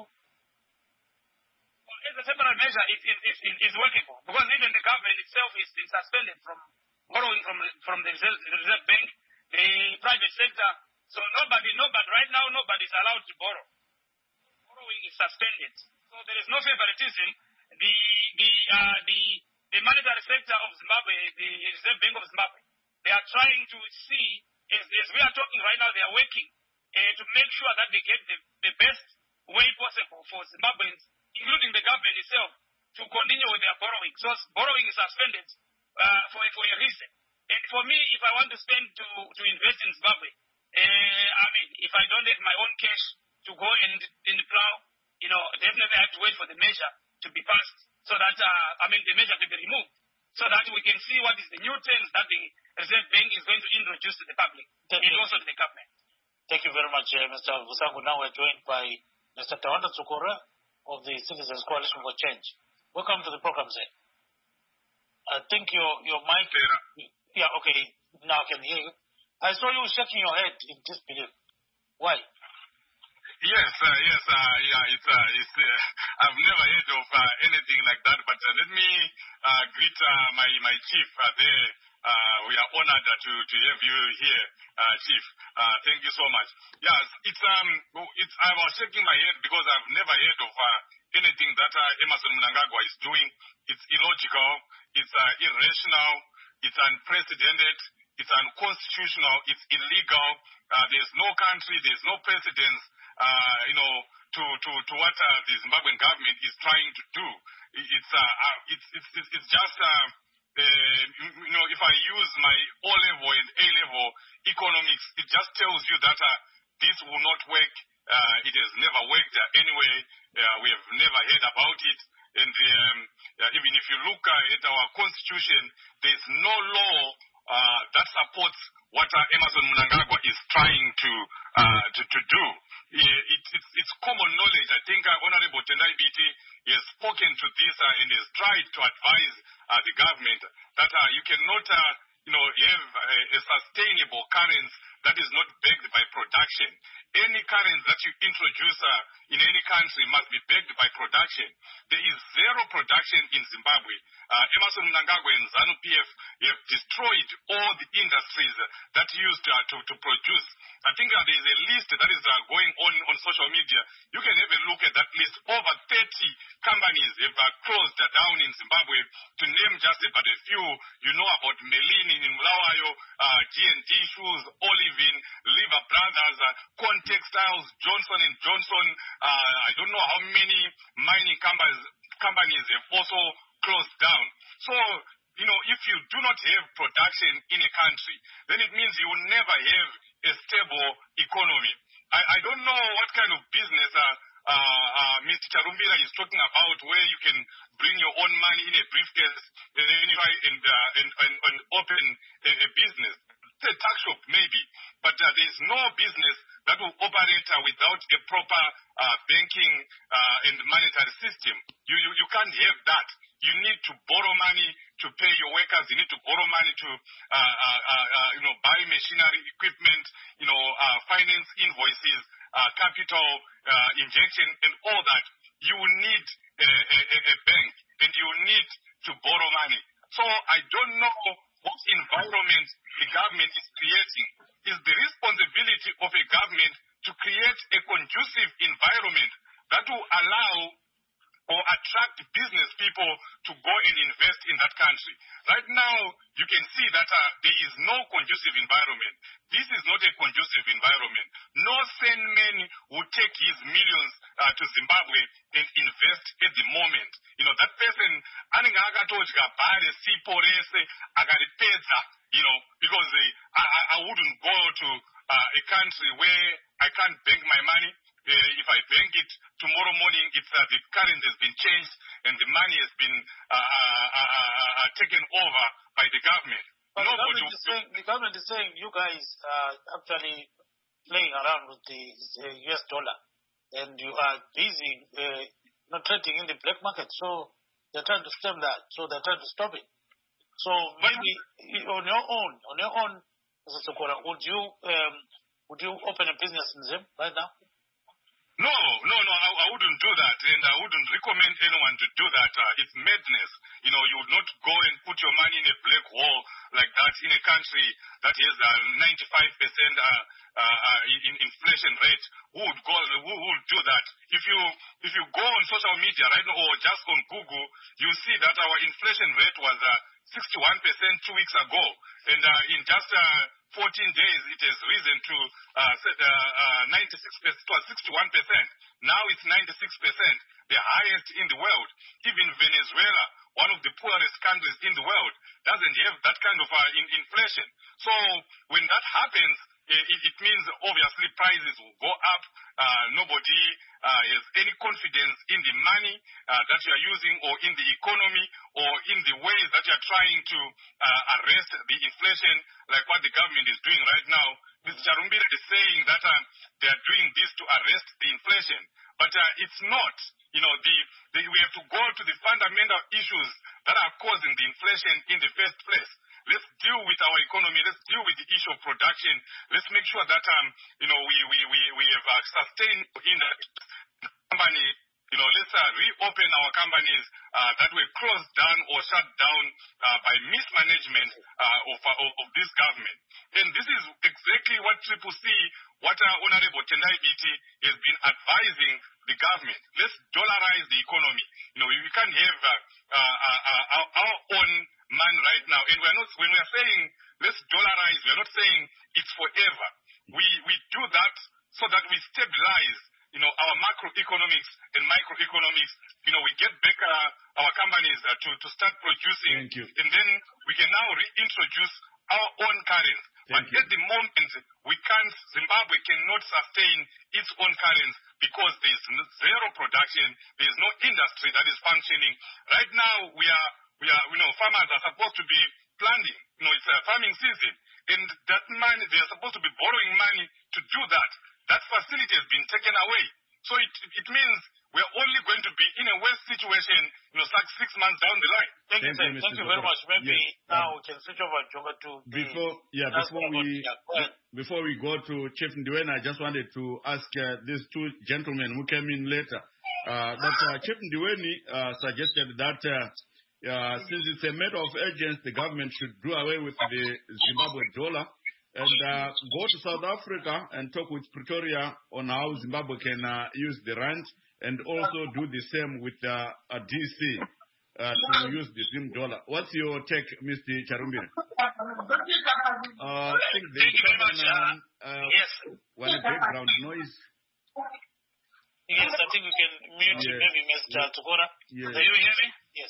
Well, as a temporary measure, it is it, it, it, workable, because even the government itself is been suspended from borrowing from, from the Reserve, the Reserve Bank, the private sector. So nobody, nobody, right now, nobody is allowed to borrow. Borrowing is suspended. So there is no favoritism. The the uh, the the monetary sector of Zimbabwe, the Reserve Bank of Zimbabwe, they are trying to see, as, as we are talking right now, they are working uh, to make sure that they get the, the best way possible for Zimbabweans, including the government itself, to continue with their borrowing. So borrowing is suspended uh, for, for a reason. And for me, if I want to spend to, to invest in Zimbabwe, uh, I mean, if I don't have my own cash to go and, and plow, you know, definitely I have to wait for the measure to be passed, so that, uh, I mean, the measure to be removed, so that we can see what is the new terms that the Reserve Bank is going to introduce to the public, Thank and you. also to the government. Thank you very much, uh, Mister Vusangu. Now we're joined by Mister Tawanda Tsukura of the Citizens Coalition for Change. Welcome to the program, sir. I think your, your mic... Yeah, okay, now I can hear you. I saw you shaking your head in disbelief. Why? Yes, uh, yes, uh, yeah, it's, uh, it's, uh, I've never heard of uh, anything like that, but uh, let me uh, greet uh, my, my chief uh, there. Uh, we are honored uh, to, to have you here, uh, Chief. Uh, thank you so much. Yes, it's, um, it's, I was shaking my head because I've never heard of uh, anything that uh, Emmerson Mnangagwa is doing. It's illogical, it's uh, irrational, it's unprecedented, it's unconstitutional, it's illegal. Uh, there's no country, there's no precedence, uh, you know, to, to, to what uh, the Zimbabwean government is trying to do. It's, uh, uh, it's, it's, it's, it's just, uh, uh, you know, if I use my O-level and A-level economics, it just tells you that uh, this will not work. Uh, it has never worked uh, anyway. Uh, we have never heard about it. And um, uh, even if you look uh, at our constitution, there's no law uh, that supports what uh, Emmerson Mnangagwa is trying to uh, to, to do. It, it, it's, it's common knowledge. I think uh, Honorable Tendai Biti has spoken to this uh, and has tried to advise uh, the government that uh, you cannot uh, you know, have a, a sustainable currency that is not backed by production. Any currency that you introduce uh, in any country must be backed by production. There is zero production in Zimbabwe. Uh, Emmerson Mnangagwa and ZANU-P F have destroyed all the industries that used uh, to, to produce. I think uh, there is a list that is uh, going on on social media. You can have a look at that list. Over thirty companies have uh, closed uh, down in Zimbabwe. To name just about a few, you know about Melini in Mulawayo, uh, G and D Shoes, Olivin, Liver Brothers, uh, Con Textiles, Johnson and Johnson. Uh, I don't know how many mining companies, companies have also closed down. So, you know, if you do not have production in a country, then it means you will never have a stable economy. I, I don't know what kind of business uh, uh, uh, Mister Charumbira is talking about, where you can bring your own money in a briefcase and then try and, uh, and, and, and open a, a business. It's a tuck shop, maybe, but uh, there's no business that will operate uh, without a proper uh, banking uh, and monetary system. You, you you can't have that. You need to borrow money to pay your workers. You need to borrow money to uh, uh, uh, you know buy machinery, equipment, you know uh, finance invoices, uh, capital uh, injection, and all that. You will need a, a, a bank, and you will need to borrow money. So I don't know what environment the government is creating. It's the responsibility of a government to create a conducive environment that will allow or attract business people to go and invest in that country. Right now, you can see that uh, there is no conducive environment. This is not a conducive environment. No sane man would take his millions uh, to Zimbabwe and invest at the moment. You know, that person, you know, because uh, I, I wouldn't go to uh, a country where I can't bank my money. Uh, if I bank it tomorrow morning, it's uh, the currency has been changed and the money has been uh, uh, uh, uh, taken over by the government. But the government, is saying, the government is saying you guys are actually playing around with the uh, U S dollar, and you are busy uh, not trading in the black market. So they're trying to stem that. So they're trying to stop it. So maybe on your own, on your own, Mister Sokora, would you um, would you open a business in Zim right now? No, no, no, I, I wouldn't do that, and I wouldn't recommend anyone to do that. Uh, it's madness. You know, you would not go and put your money in a black hole like that in a country that has a ninety-five percent uh, uh, uh, in inflation rate. Who would go? Who would do that? If you if you go on social media right now or just on Google, you see that our inflation rate was uh, sixty-one percent two weeks ago, and uh, in just uh, fourteen days, it has risen to uh, uh, ninety-six percent, it was sixty-one percent. Now it's ninety-six percent, the highest in the world. Even Venezuela, one of the poorest countries in the world, doesn't have that kind of uh, in inflation. So when that happens, it, it means obviously prices will go up. Uh, nobody uh, has any confidence in the money uh, that you are using or in the economy or in the ways that you are trying to uh, arrest the inflation like what the government is doing right now. Mister Charumbira is saying that uh, they are doing this to arrest the inflation. But uh, it's not. You know, the, the, we have to go to the fundamental issues that are causing the inflation in the first place. Let's deal with our economy. Let's deal with the issue of production. Let's make sure that, um, you know, we, we, we, we have uh, sustained in the company. You know, let's uh, reopen our companies uh, that were closed down or shut down uh, by mismanagement uh, of, uh, of, of this government. And this is exactly what Triple C, what uh, Honorable Tendai Biti has been advising the government. Let's dollarize the economy. You know, we can't have uh, uh, uh, our, our own money right now. And we're not, when we're saying let's dollarize, we're not saying it's forever. We, we do that so that we stabilize, you know, our macroeconomics and microeconomics. You know, we get back uh, our companies uh, to, to start producing. Thank you. And then we can now reintroduce our own currency. But Thank you. at the moment, we can't, Zimbabwe cannot sustain its own currency because there's zero production, there's no industry that is functioning. Right now, we are, we are, you know, farmers are supposed to be planting. You know, it's a farming season. And that money, they are supposed to be borrowing money to do that. That facility has been taken away. So it, it means we're only going to be in a worse situation, you know, like six months down the line. Thank, Thank you, you, Thank you very much. Maybe yes. now um, we can switch over Jonga to before yeah before we yeah, before we go to Chief Ndiweni, I just wanted to ask uh, these two gentlemen who came in later. Uh, that uh, Chief Ndiweni uh, suggested that uh, uh, since it's a matter of urgency, the government should do away with the Zimbabwe dollar and uh, go to South Africa and talk with Pretoria on how Zimbabwe can uh, use the rand, and also do the same with uh, a D C uh, to use the Zim dollar. What's your take, Mister Charumbira? Uh, I think there's someone, um, uh, Yes. one background noise. Yes, I think we can mute Yes. maybe Mister Yes. Zokora. Yes. Do you hear me? Yes.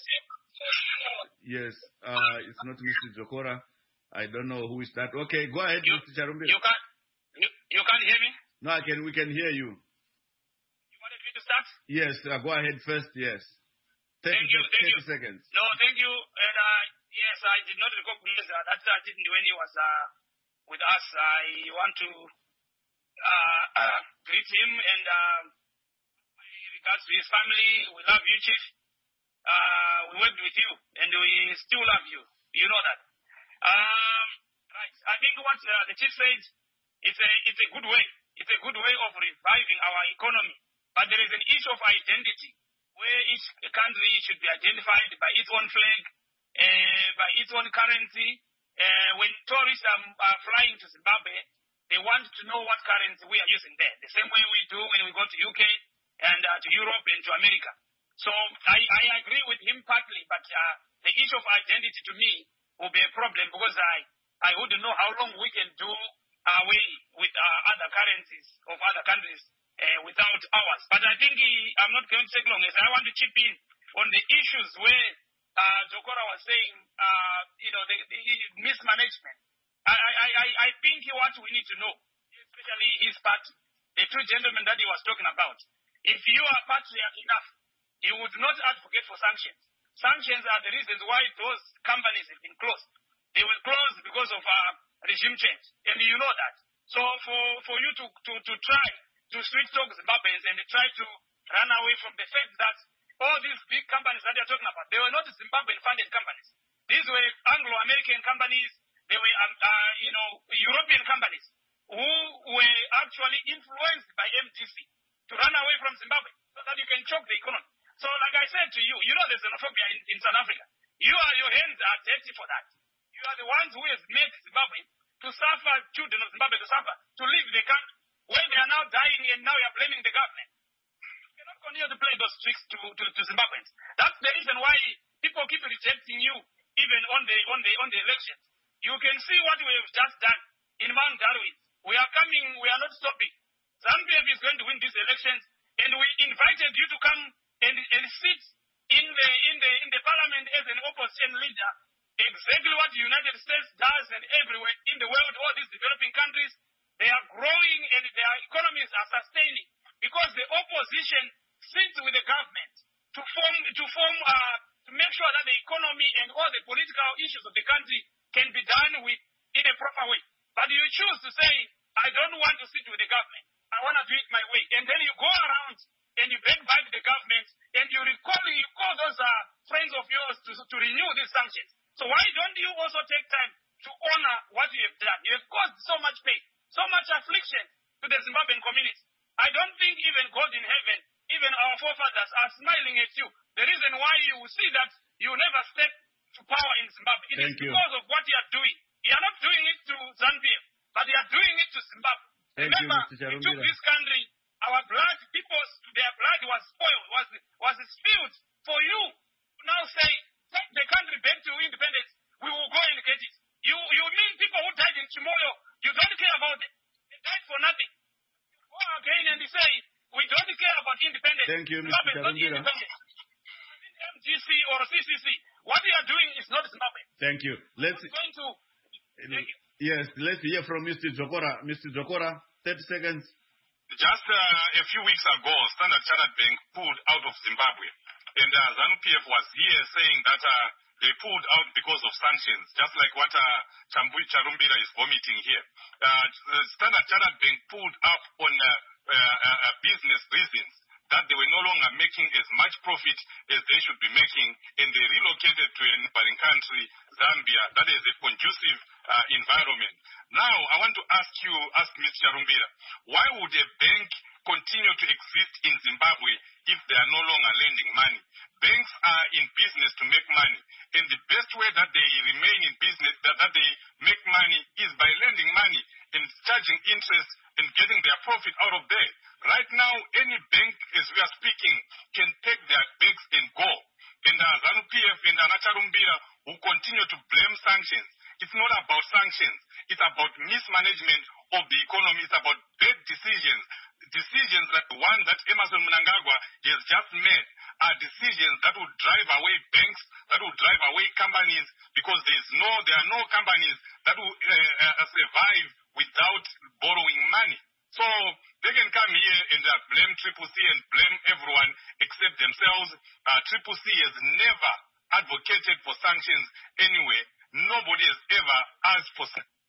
Yes, uh, it's not Mister Zokora. I don't know who is that. Okay, go ahead, You, Mister Charumbira. you can't you, you can't hear me? No, I can. We can hear you. You wanted me to start? Yes, uh, go ahead first. Yes, thirty, Thank you, sec- thank thirty you. seconds. No, thank you. And uh, yes, I did not recognize uh, that uh, when he was uh, with us. I want to uh, uh, greet him and uh, in regards to his family. We love you, Chief. Uh, we worked with you and we still love you. You know that. Um, right. I think what uh, the Chief said is a, it's a good way. It's a good way of reviving our economy. But there is an issue of identity where each country should be identified by its own flag, uh, by its own currency. Uh, when tourists are, are flying to Zimbabwe, they want to know what currency we are using there. The same way we do when we go to U K and uh, to Europe and to America. So I, I agree with him partly, but uh, the issue of identity to me will be a problem because I, I wouldn't know how long we can do away with uh, other currencies of other countries uh, without ours. But I think he, I'm not going to take long. As I want to chip in on the issues where uh, Jokora was saying, uh, you know, the, the mismanagement. I, I, I, I think what we need to know, especially his party, the two gentlemen that he was talking about, if you are patriot enough, you would not advocate for sanctions. Sanctions are the reasons why those companies have been closed. They were closed because of uh, regime change, and you know that. So for, for you to, to, to try to street talk Zimbabweans and try to run away from the fact that all these big companies that they're talking about, they were not Zimbabwean-funded companies. These were Anglo-American companies. They were, um, uh, you know, European companies who were actually influenced by M D C to run away from Zimbabwe so that you can choke the economy. So like I said to you, you know there's xenophobia in, in South Africa. You are, your hands are dirty for that. You are the ones who have made Zimbabwe to suffer, children of Zimbabwe to suffer, to leave the country, when they are now dying and now you are blaming the government. You cannot continue to play those tricks to, to, to Zimbabweans. That's the reason why people keep rejecting you even on the, on the, on the elections. You can see what we have just done in Mount Darwin. We are coming, we are not stopping. ZANU-P F is going to win these elections, and we invited you to come and, and sit in the, in the, in the parliament as an opposition leader. Exactly what the United States does and everywhere in the world, all these developing countries, they are growing and their economies are sustaining because the opposition sits with the government to form, to form, uh, to make sure that the economy and all the political issues of the country can be done with in a proper way. But you choose to say, I don't want to sit with the government. I want to do it my way. And then you go around and you backbite the government and you recall, you call those uh, friends of yours to, to renew these sanctions. So why don't you also take time to honor what you have done? You have caused so much pain, so much affliction to the Zimbabwean community. I don't think even God in heaven, even our forefathers are smiling at you. The reason why you will see that you never step to power in Zimbabwe. It Thank is you. because of what you are doing. You are not doing it to ZANU-P F, but you are doing it to Zimbabwe. Thank Remember, you, Mister we took Charumbira. this country, our blood, people's, their blood was spoiled, was, was spilled for you to now say, take the country back to independence. We will go and get it. You, you mean people who died in Chimoyo, you don't care about them. They died for nothing. You go again and you say, we don't care about independence. Thank you, Mister Zimbabwe is not Charumbira. independent. M G C or C C C, what you are doing is not Zimbabwe. Thank you. Let's We're going to... Thank you. yes, let's hear from Mister Jokora. Mister Jokora, thirty seconds. Just uh, a few weeks ago, Standard Chartered Bank pulled out of Zimbabwe. And uh, ZANU-P F was here saying that uh, they pulled out because of sanctions, just like what uh, Chambui Charumbira is vomiting here. Uh, the Standard Chartered Bank pulled up on uh, uh, uh, business reasons, that they were no longer making as much profit as they should be making, and they relocated to a neighboring country, Zambia, that is a conducive uh, environment. Now, I want to ask you, ask Mister Charumbira, why would a bank continue to exist in Zimbabwe if they are no longer lending money? Banks are in business to make money, and the best way that they remain in business, that, that they make money, is by lending money and charging interest and getting their profit out of there. Right now, any bank, as we are speaking, can take their bags and go. And uh, ZANU-P F and Ana Charumbira will continue to blame sanctions. It's not about sanctions. It's about mismanagement of the economy. It's about bad decisions. Decisions like the one that Emmerson Mnangagwa has just made are decisions that will drive away banks, that will drive away companies, because there is no, there are no companies that will uh, uh, survive without borrowing money. So they can come here and uh, blame Triple C and blame everyone except themselves. Uh, Triple C has never advocated for sanctions anyway. Nobody has ever asked for sanctions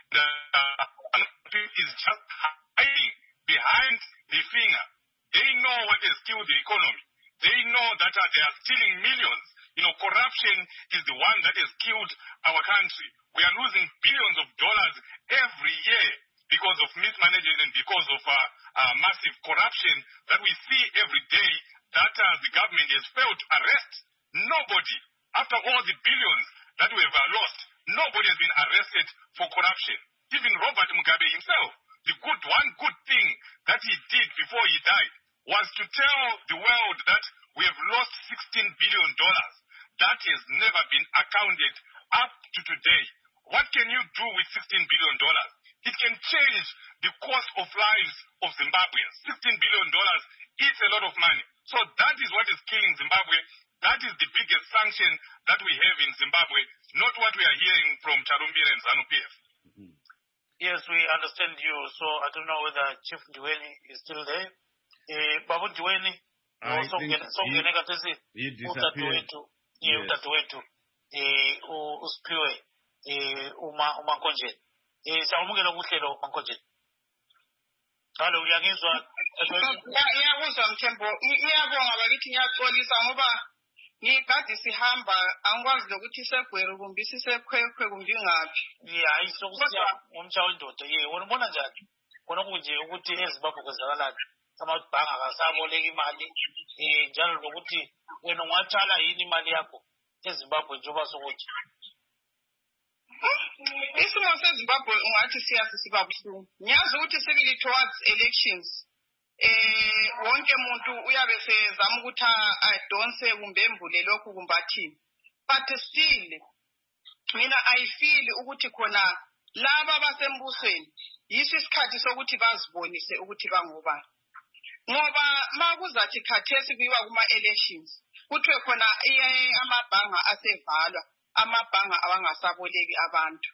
uh, is just hiding behind the finger. They know what has killed the economy. They know that uh, they are stealing millions. You know, corruption is the one that has killed our country. We are losing billions of dollars every year because of mismanagement and because of uh, uh, massive corruption that we see every day that uh, the government has failed to arrest. Nobody, after all the billions that we have uh, lost, nobody has been arrested for corruption. Even Robert Mugabe himself, the good one good thing that he did before he died was to tell the world that we have lost sixteen billion dollars. That has never been accounted up to today. What can you do with sixteen billion dollars? It can change the course of lives of Zimbabweans. sixteen billion dollars is a lot of money. So that is what is killing Zimbabwe. That is the biggest sanction that we have in Zimbabwe, not what we are hearing from Charumbira and ZANU-P F. Mm-hmm. Yes, we understand you. So I don't know whether Chief Ndiweni is still there. Uh, Babu Ndiweni, also he, he disappeared. Ye utatu wetu eh usipiwe eh uma umankonjeni eh sawumukela kuhlelo mankonjeni halo uyangizwa iyakuzwa Mthembo iyabonga bakithi ngiyaxolisa ngoba ngikade sihamba angikwazi lokuthi segwere kumbi sisekhwekhwe kumbi ngapi hayi sokusiya ngomtsha wendoda ye wona ubona njani khona kunje ukuthi eZimbabwe kwenzakalani amabhanga akasaboleka imali eh njalo lokuthi wena ungatshala yini imali yakho eZimbabwe njengoba sokuthi isimo seZimbabwe ungathi siyasi siba buhlungu ngiyazi ukuthi sibili towards elections eh wonke umuntu uyabe sezama ukuthi adonse kumbe embule lokhu kumbathini but still mina I feel ukuthi khona laba basembusweni yiso isikhathi sokuthi bazibonise ukuthi bangobani ngoba makuzathi khathesi kuyiwa kuma elections kuthiwe khona amabhanga asevalwa amabhanga abangasaboleki abantu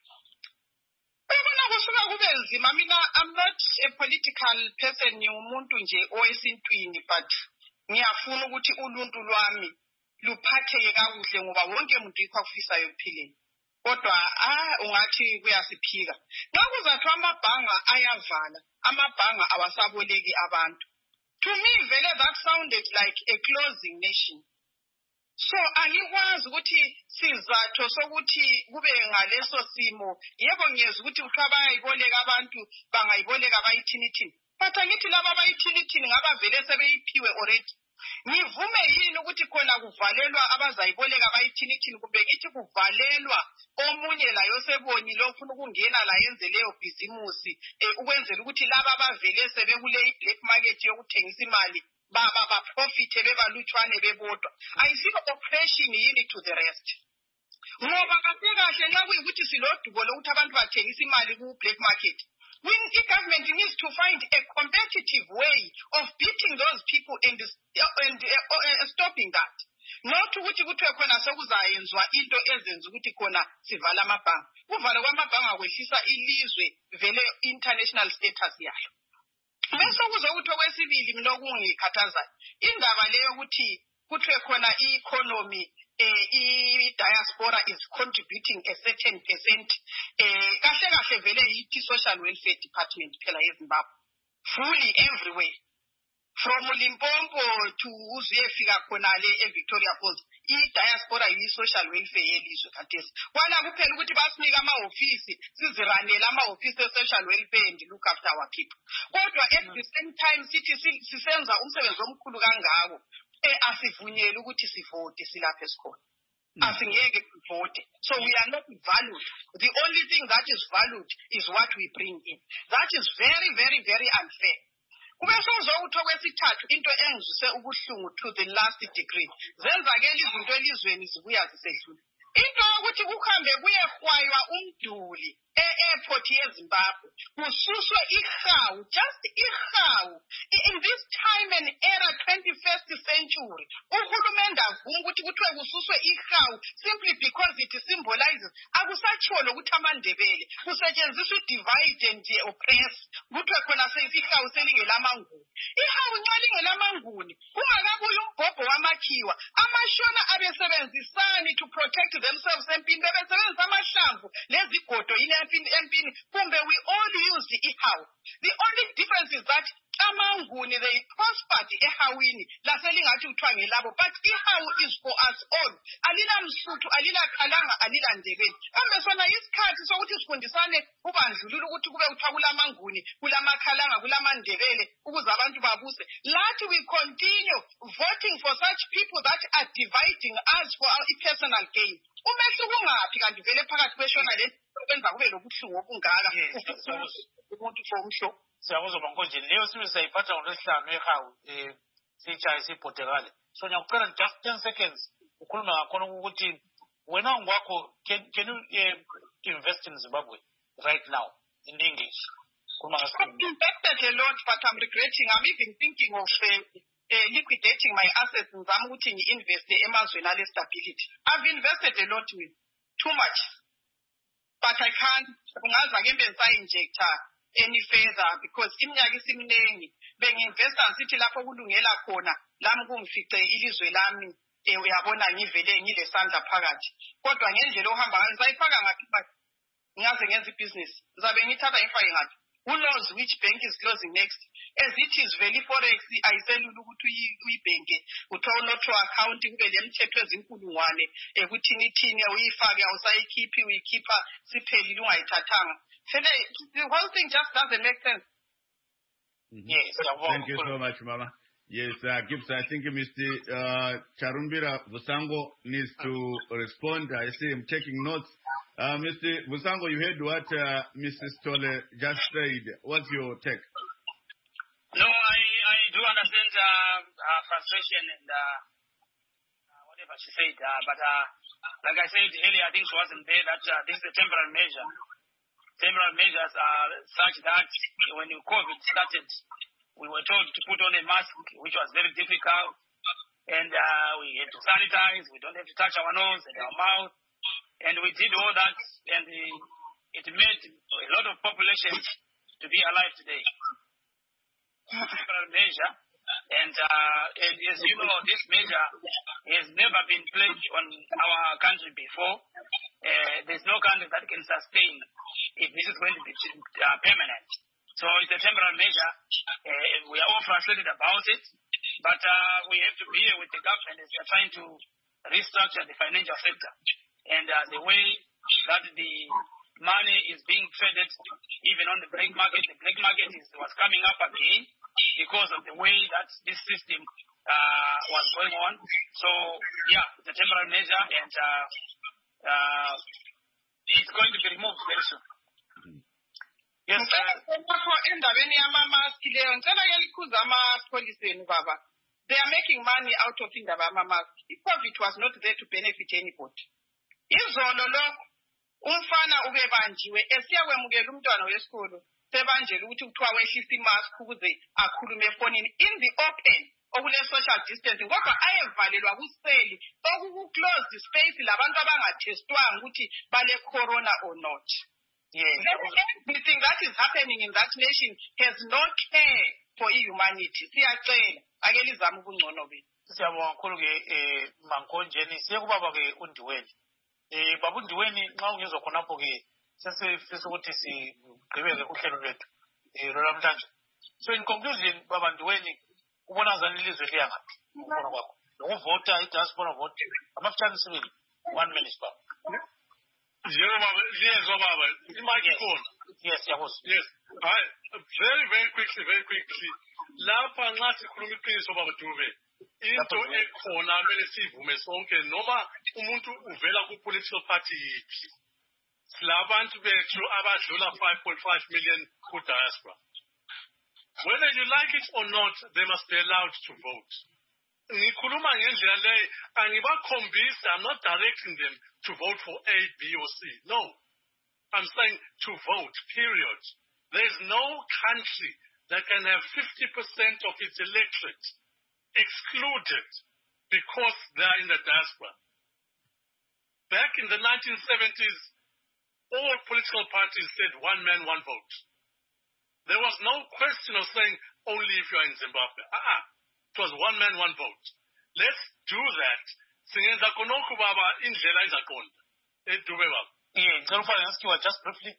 ubona kusuka kube nzima mina I'm not a political person ngiumuntu nje owesintwini but ngiyafuna ukuthi uluntu lwami luphatheke kakuhle ngoba wonke umuntu ikho akufisayo ekuphileni kodwa ah ungathi kuyasiphika ngakuzathi amabhanga ayavala amabhanga awasaboleki abantu. To me, vele that sounded like a closing nation. So angikwazi ukuthi sizatho sokuthi kube ngaleso simo yebo ngiyeza ukuthi uthiwa bayayiboleka abantu bangayiboleka bayithini but angithi laba bayithini ngaba vele sebeyiphiwe already. Ngivume yini ukuthi khona kuvalelwa abazayiboleka bayithini kumbe ngithi kuvalelwa omunye la yoseboni lofuna ukungena la yenze leyo business ukwenzela ukuthi laba bavele sebekule black market yokuthengisa imali baba ba profit bebalutshwane bebodwa ayisibo oppression yini to the rest ngoba kahle nxa kuyikuthi silodubo lokuthi abantu bathengisa imali ku black market. When the government needs to find a competitive way of beating those people and, and uh, uh, stopping that. Not ukuthi kuthiwe khona sekuzayenzwa into ezenza ukuthi khona sivala amabhanga. Kuvala kwamabhanga kwehlisa ilizwe vele international status yayo. Bese kuzokuthi okwesibili mina okungikhathazayo. Indaba leyo ukuthi kuthiwe khona i-economy eh diaspora is contributing a certain percent eh kahle kahle vele yithi social welfare department phela eZimbabwe fully everywhere from Limpopo to uzuyefika khona le eVictoria Falls i-diaspora yi-social welfare yelizwe khathesi kwana kuphela ukuthi basinika ama-ofisi siziranele ama-ofisi e-social welfare and look after our people kodwa at the same time sithi sisenza umsebenzi omkhulu kangako eh asivunyele ukuthi sivote silapha esikhona asingeke sivote so we are not valued. The only thing that is valued is what we bring in. That is very very very unfair. Kube sokuzokuthi okwesithathu into engizise ubuhlungu to the last degree zenzakela izinto elizweni zibuya zisedlula into ukuthi kuhambe kuyehwaywa umduli e-airport yeZimbabwe kususwe ihawu just ihawu in this time and era twenty-first century uhulumende avuma ukuthi kuthiwe kususwe ihawu simply because it symbolizes akusatsholo ukuthi amandebele kusetshenziswa divide and oppress kuthiwe khona seyihawu selingelamanguni ihawu nxa lingelamanguni kungakabuya umbhobho wamakhiwa amashona abesebenzisani to protect themselves empini bebesebenzisa amahlamvu lezigodo yini empini empini kumbe is for us all. Alila Msuthu, alila Kalanga, alila Ndebele. Kambe sona isikhathi sokuthi sifundisane ubandlululo ukuthi kube kuthiwa kulamanguni, kulamakhalanga, kulamandebele ukuze abantu babuse. Lathi we continue voting for such people that are dividing us for our personal gain. Umehluko ungaphi kanti vele phakathi kweshona le kwenza kube lobuhlungu obungaka umuntu for umhlo. Siyabuzwa bankonje leyo sibe sayiphatha ngolwesihlanu ehawu eh sichaye siphotekale. So ngiyakucela just ten seconds ukhuluma ngakhona ukuthi wena ngwakho can, can you uh, invest in Zimbabwe right now in English? I've invested a lot, but I'm regretting. I'm even thinking of uh, uh, liquidating my assets in Zamuti invest emazweni stability. I've invested a lot with too much, but I can't injector any further because iminyaka isiminengi benginvesta ngithi lapho kulungela khona lami kungifice ilizwe lami uyabona ngivele ngile sandla phakathi kodwa ngendlela ohamba ngayo sayifaka ngathi ngaze ngenza ibusiness ngizabe ngithatha ngifake ngathi who knows which bank is closing next as it is very forex ayiselula ukuthi uyibhenke uthola to account kube lemthetho ezinkulungwane ekuthini thini uyifake awusayikhiphi uyikhipha siphelile ungayithathanga. The whole thing just doesn't make sense. Mm-hmm. Yes, thank you so much, Mama. Yes, uh, Gibbs, I think Mister Uh, Charumbira Vusango needs to respond. I see him taking notes. Uh, Mister Vusango, you heard what uh, Missus Tole just said. What's your take? No, I, I do understand uh, uh, frustration and uh, whatever she said. Uh, but uh, like I said earlier, I think she wasn't there that uh, this is a temporary measure. Temporary measures are such that when COVID started, we were told to put on a mask, which was very difficult, and uh, we had to sanitize. We don't have to touch our nose and our mouth, and we did all that, and it made a lot of population to be alive today. Temporary measure, and, uh, and as you know, this measure has never been pledged on our country before. Uh, there's no country that can sustain if this is going to be uh, permanent. So it's a temporary measure. Uh, we are all frustrated about it, but uh, we have to be here with the government as they're trying to restructure the financial sector. And uh, the way that the money is being traded, even on the black market, the black market is, was coming up again because of the way that this system uh, was going on. So, yeah, it's a temporary measure, and uh, uh, it's going to be removed very soon. Yes, they are making money out of indaba amask. COVID was not there to benefit anybody. Izolo lo umfana ubebanjiwe esiyakwemukela umntwana wesikolo sebanjela ukuthi kuthiwa wehlisa imask ukuze akhulume efonini in the open okule social distancing kodwa ayevalelwa kuseli okuku closed space labantu abangatestwanga ukuthi bale corona or not. Yes. Everything that is happening in that nation has no care for humanity. Siyacela ake lizama ubungcono bethu. Siyabonga kakhulu ke eh Mankonjeni siye kubaba ke uNdiweni. Eh baba uNdiweni nxa ungizwa khonapho ke sesifisa ukuthi sigqibeke uhlelo lwethu eh lo namhlanje. So in conclusion baba Ndiweni ubona ngani ilizwe liya ngaphi ukubona kwakho lokuvota idiaspora vote amafutshane sibili one minute baba. Zero baba liyezwa baba imaki khona. Yes yabona. Yes. Hayi very very quickly very quickly lapha nxa sikhuluma iqiniso baba Dube into ekhona kumele sivume sonke noma umuntu uvela ku political party yiphi silabantu bethu abadlula five point five million ku diaspora. Whether you like it or not, they must be allowed to vote. Ngikhuluma ngendlela le angibakhombisi, I'm not directing them to vote for A, B or C. No. I'm saying to vote, period. There is no country that can have fifty percent of its electorate excluded because they are in the diaspora. Back in the nineteen seventies, all political parties said one man, one vote. There was no question of saying only if you are in Zimbabwe. Uh-uh. It was one man, one vote. Let's do that. Singenza konoko baba indlela izakonda. Edube baba. Yeah, ask you just briefly.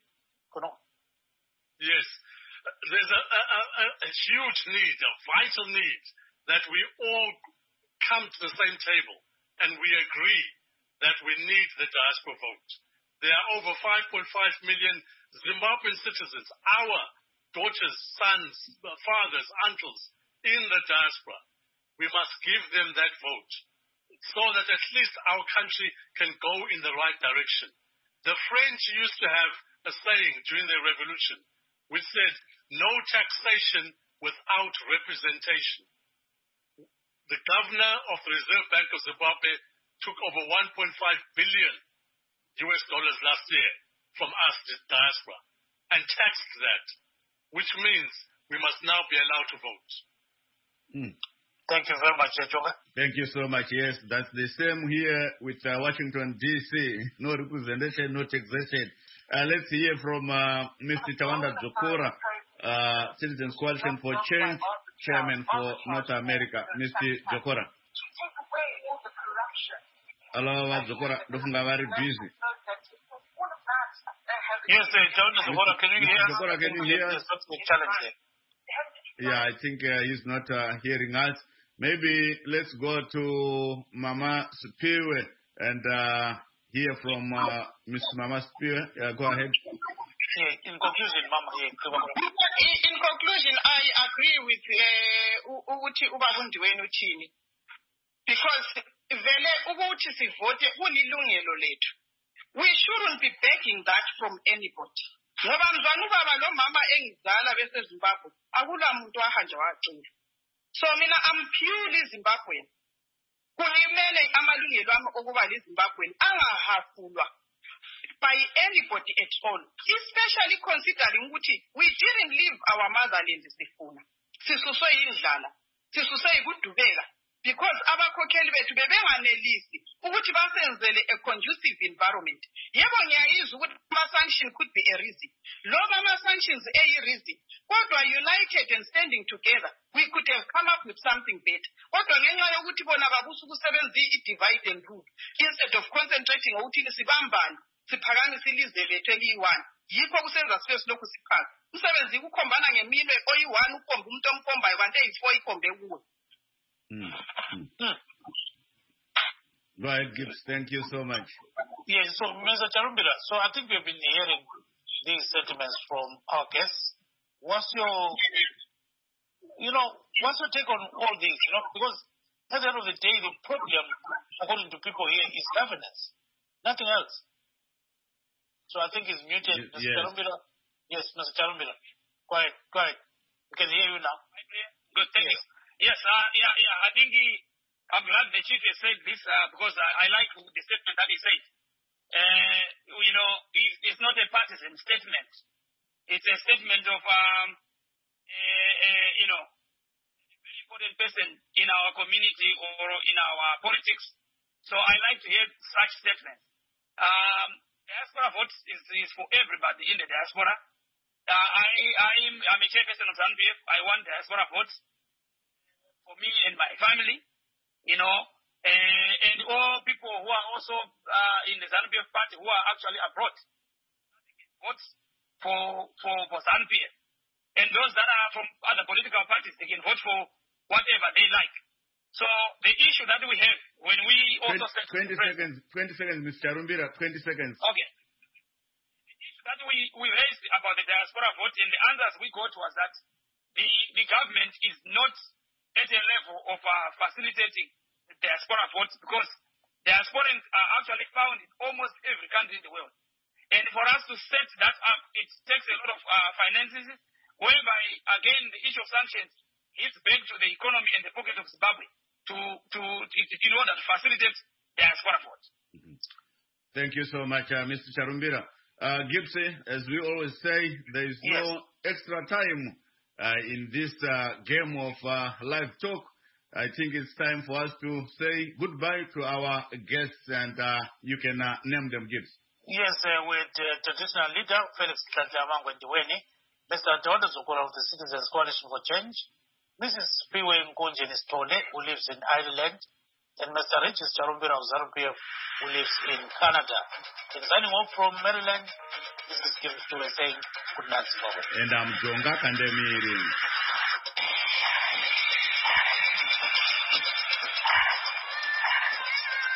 Yes. There's a, a, a, a huge need, a vital need, that we all come to the same table and we agree that we need the diaspora vote. There are over five point five million Zimbabwean citizens, our daughters, sons, fathers, uncles, in the diaspora. We must give them that vote so that at least our country can go in the right direction. The French used to have a saying during the revolution which said, no taxation without representation. The governor of the Reserve Bank of Zimbabwe took over one point five billion U S dollars last year from us, the diaspora, and taxed that, which means we must now be allowed to vote. Mm. Thank you very much, Jonga. Thank you so much. Yes, that's the same here with uh, Washington, D C No representation, no taxation. Uh, let's hear from uh, Mister Tawanda Zokora, uh, Citizens Coalition for Change, Chairman for North America. Mister Zokora. Hello, Zokora. Dofunga very busy. Yes, uh, Tawanda Zokora, can you hear us? Zokora, can you hear us? Challenge there. Yeah, I think uh, he's not uh, hearing us. Maybe let's go to Mama Spiwe and uh, hear from uh, Miss Mama Spiwe. Uh, go ahead. Yeah, in conclusion, Mama. Yeah, in, in conclusion, I agree with uh, Uti Ubabundiwenu Chini. Because vele ukuthi sivote kulilungelo lethu. We shouldn't be begging that from anybody. Ngoba mzwana ubaba lo mama engizala bese Zimbabwe akula muntu ahanje wacula. So mina I'm purely Zimbabwean. Kunimele amalungelo ami okuba liZimbabwean angahafulwa by anybody at all, especially considering ukuthi we didn't leave our motherland sifuna. Sisuswe indlala, sisuswe ikudubeka because abakhokheli bethu bebenganelisi ukuthi basenzele a conducive environment. Yebo ngiyayizwa ukuthi ama-sanction could be a reason. Loba ama-sanctions eyi-reason, kodwa united and standing together, we could have come up with something better. Kodwa ngenxa yokuthi bona babusa ukusebenza i-divide and rule instead of concentrating ukuthi sibambane, siphakamise ilizwe lethu eliyi-one. Yikho kusenza sibe silokhu siphaka. Umsebenzi ukukhombana ngeminwe oyi-one ukhomba umuntu omkhombayo kanti eyi-four ikhombe kuwe. Mm. Mm. Go ahead, Gibbs. Thank you so much. Yes, so Mister Charumbila, so I think we've been hearing these sentiments from our guests. What's your, you know, what's your take on all these? You know, because at the end of the day, the problem, according to people here, is governance, nothing else. So I think it's muted. Mister Yes. Charumbila. Yes, Mister Charumbila. Go ahead, go ahead. We can hear you now. Good, thank yes. you. Yes, uh, yeah, yeah. I think the, I'm glad the chief has said this uh, because I, I like the statement that he said. Uh, you know, it, it's not a partisan statement. It's a statement of, um, a, a, you know, a very important person in our community or in our politics. So I like to hear such statements. Um, diaspora vote is, is for everybody in the diaspora. Uh, I, I'm, I'm a chairperson of ZANU-P F. I want diaspora votes for me and my family, you know, uh, and all people who are also uh, in the ZANU-P F party who are actually abroad. Votes for, for, for ZANU-P F. And those that are from other political parties, they can vote for whatever they like. So the issue that we have when we also... twenty, twenty seconds, twenty seconds, Mister Charumbila, twenty seconds. Okay. The issue that we, we raised about the diaspora vote and the answers we got was that the, the government is not at a level of uh, facilitating the diaspora votes because diasporans are actually found in almost every country in the world. And for us to set that up, it takes a lot of uh, finances, whereby, again, the issue of sanctions hits back to the economy and the pocket of Zimbabwe to, to, to in order to facilitate diaspora votes. Mm-hmm. Thank you so much, uh, Mister Charumbila. Uh, Gibsy, as we always say, there is yes. no extra time Uh, in this uh, game of uh, live talk. I think it's time for us to say goodbye to our guests and uh, you can uh, name them, Gibbs. Yes, uh, with uh, traditional leader Felix Tlantamango Ndiweni, Mister Tawanda Zokora of the Citizens Coalition for Change, Missus Spiwe Nkunjeni Stole, who lives in Ireland, and Mister Regis Charumbila of ZANU-P F, who lives in Canada. And signing off from Maryland, this is Gibbs Stule saying good night. And I'm Jonga Kandemiri.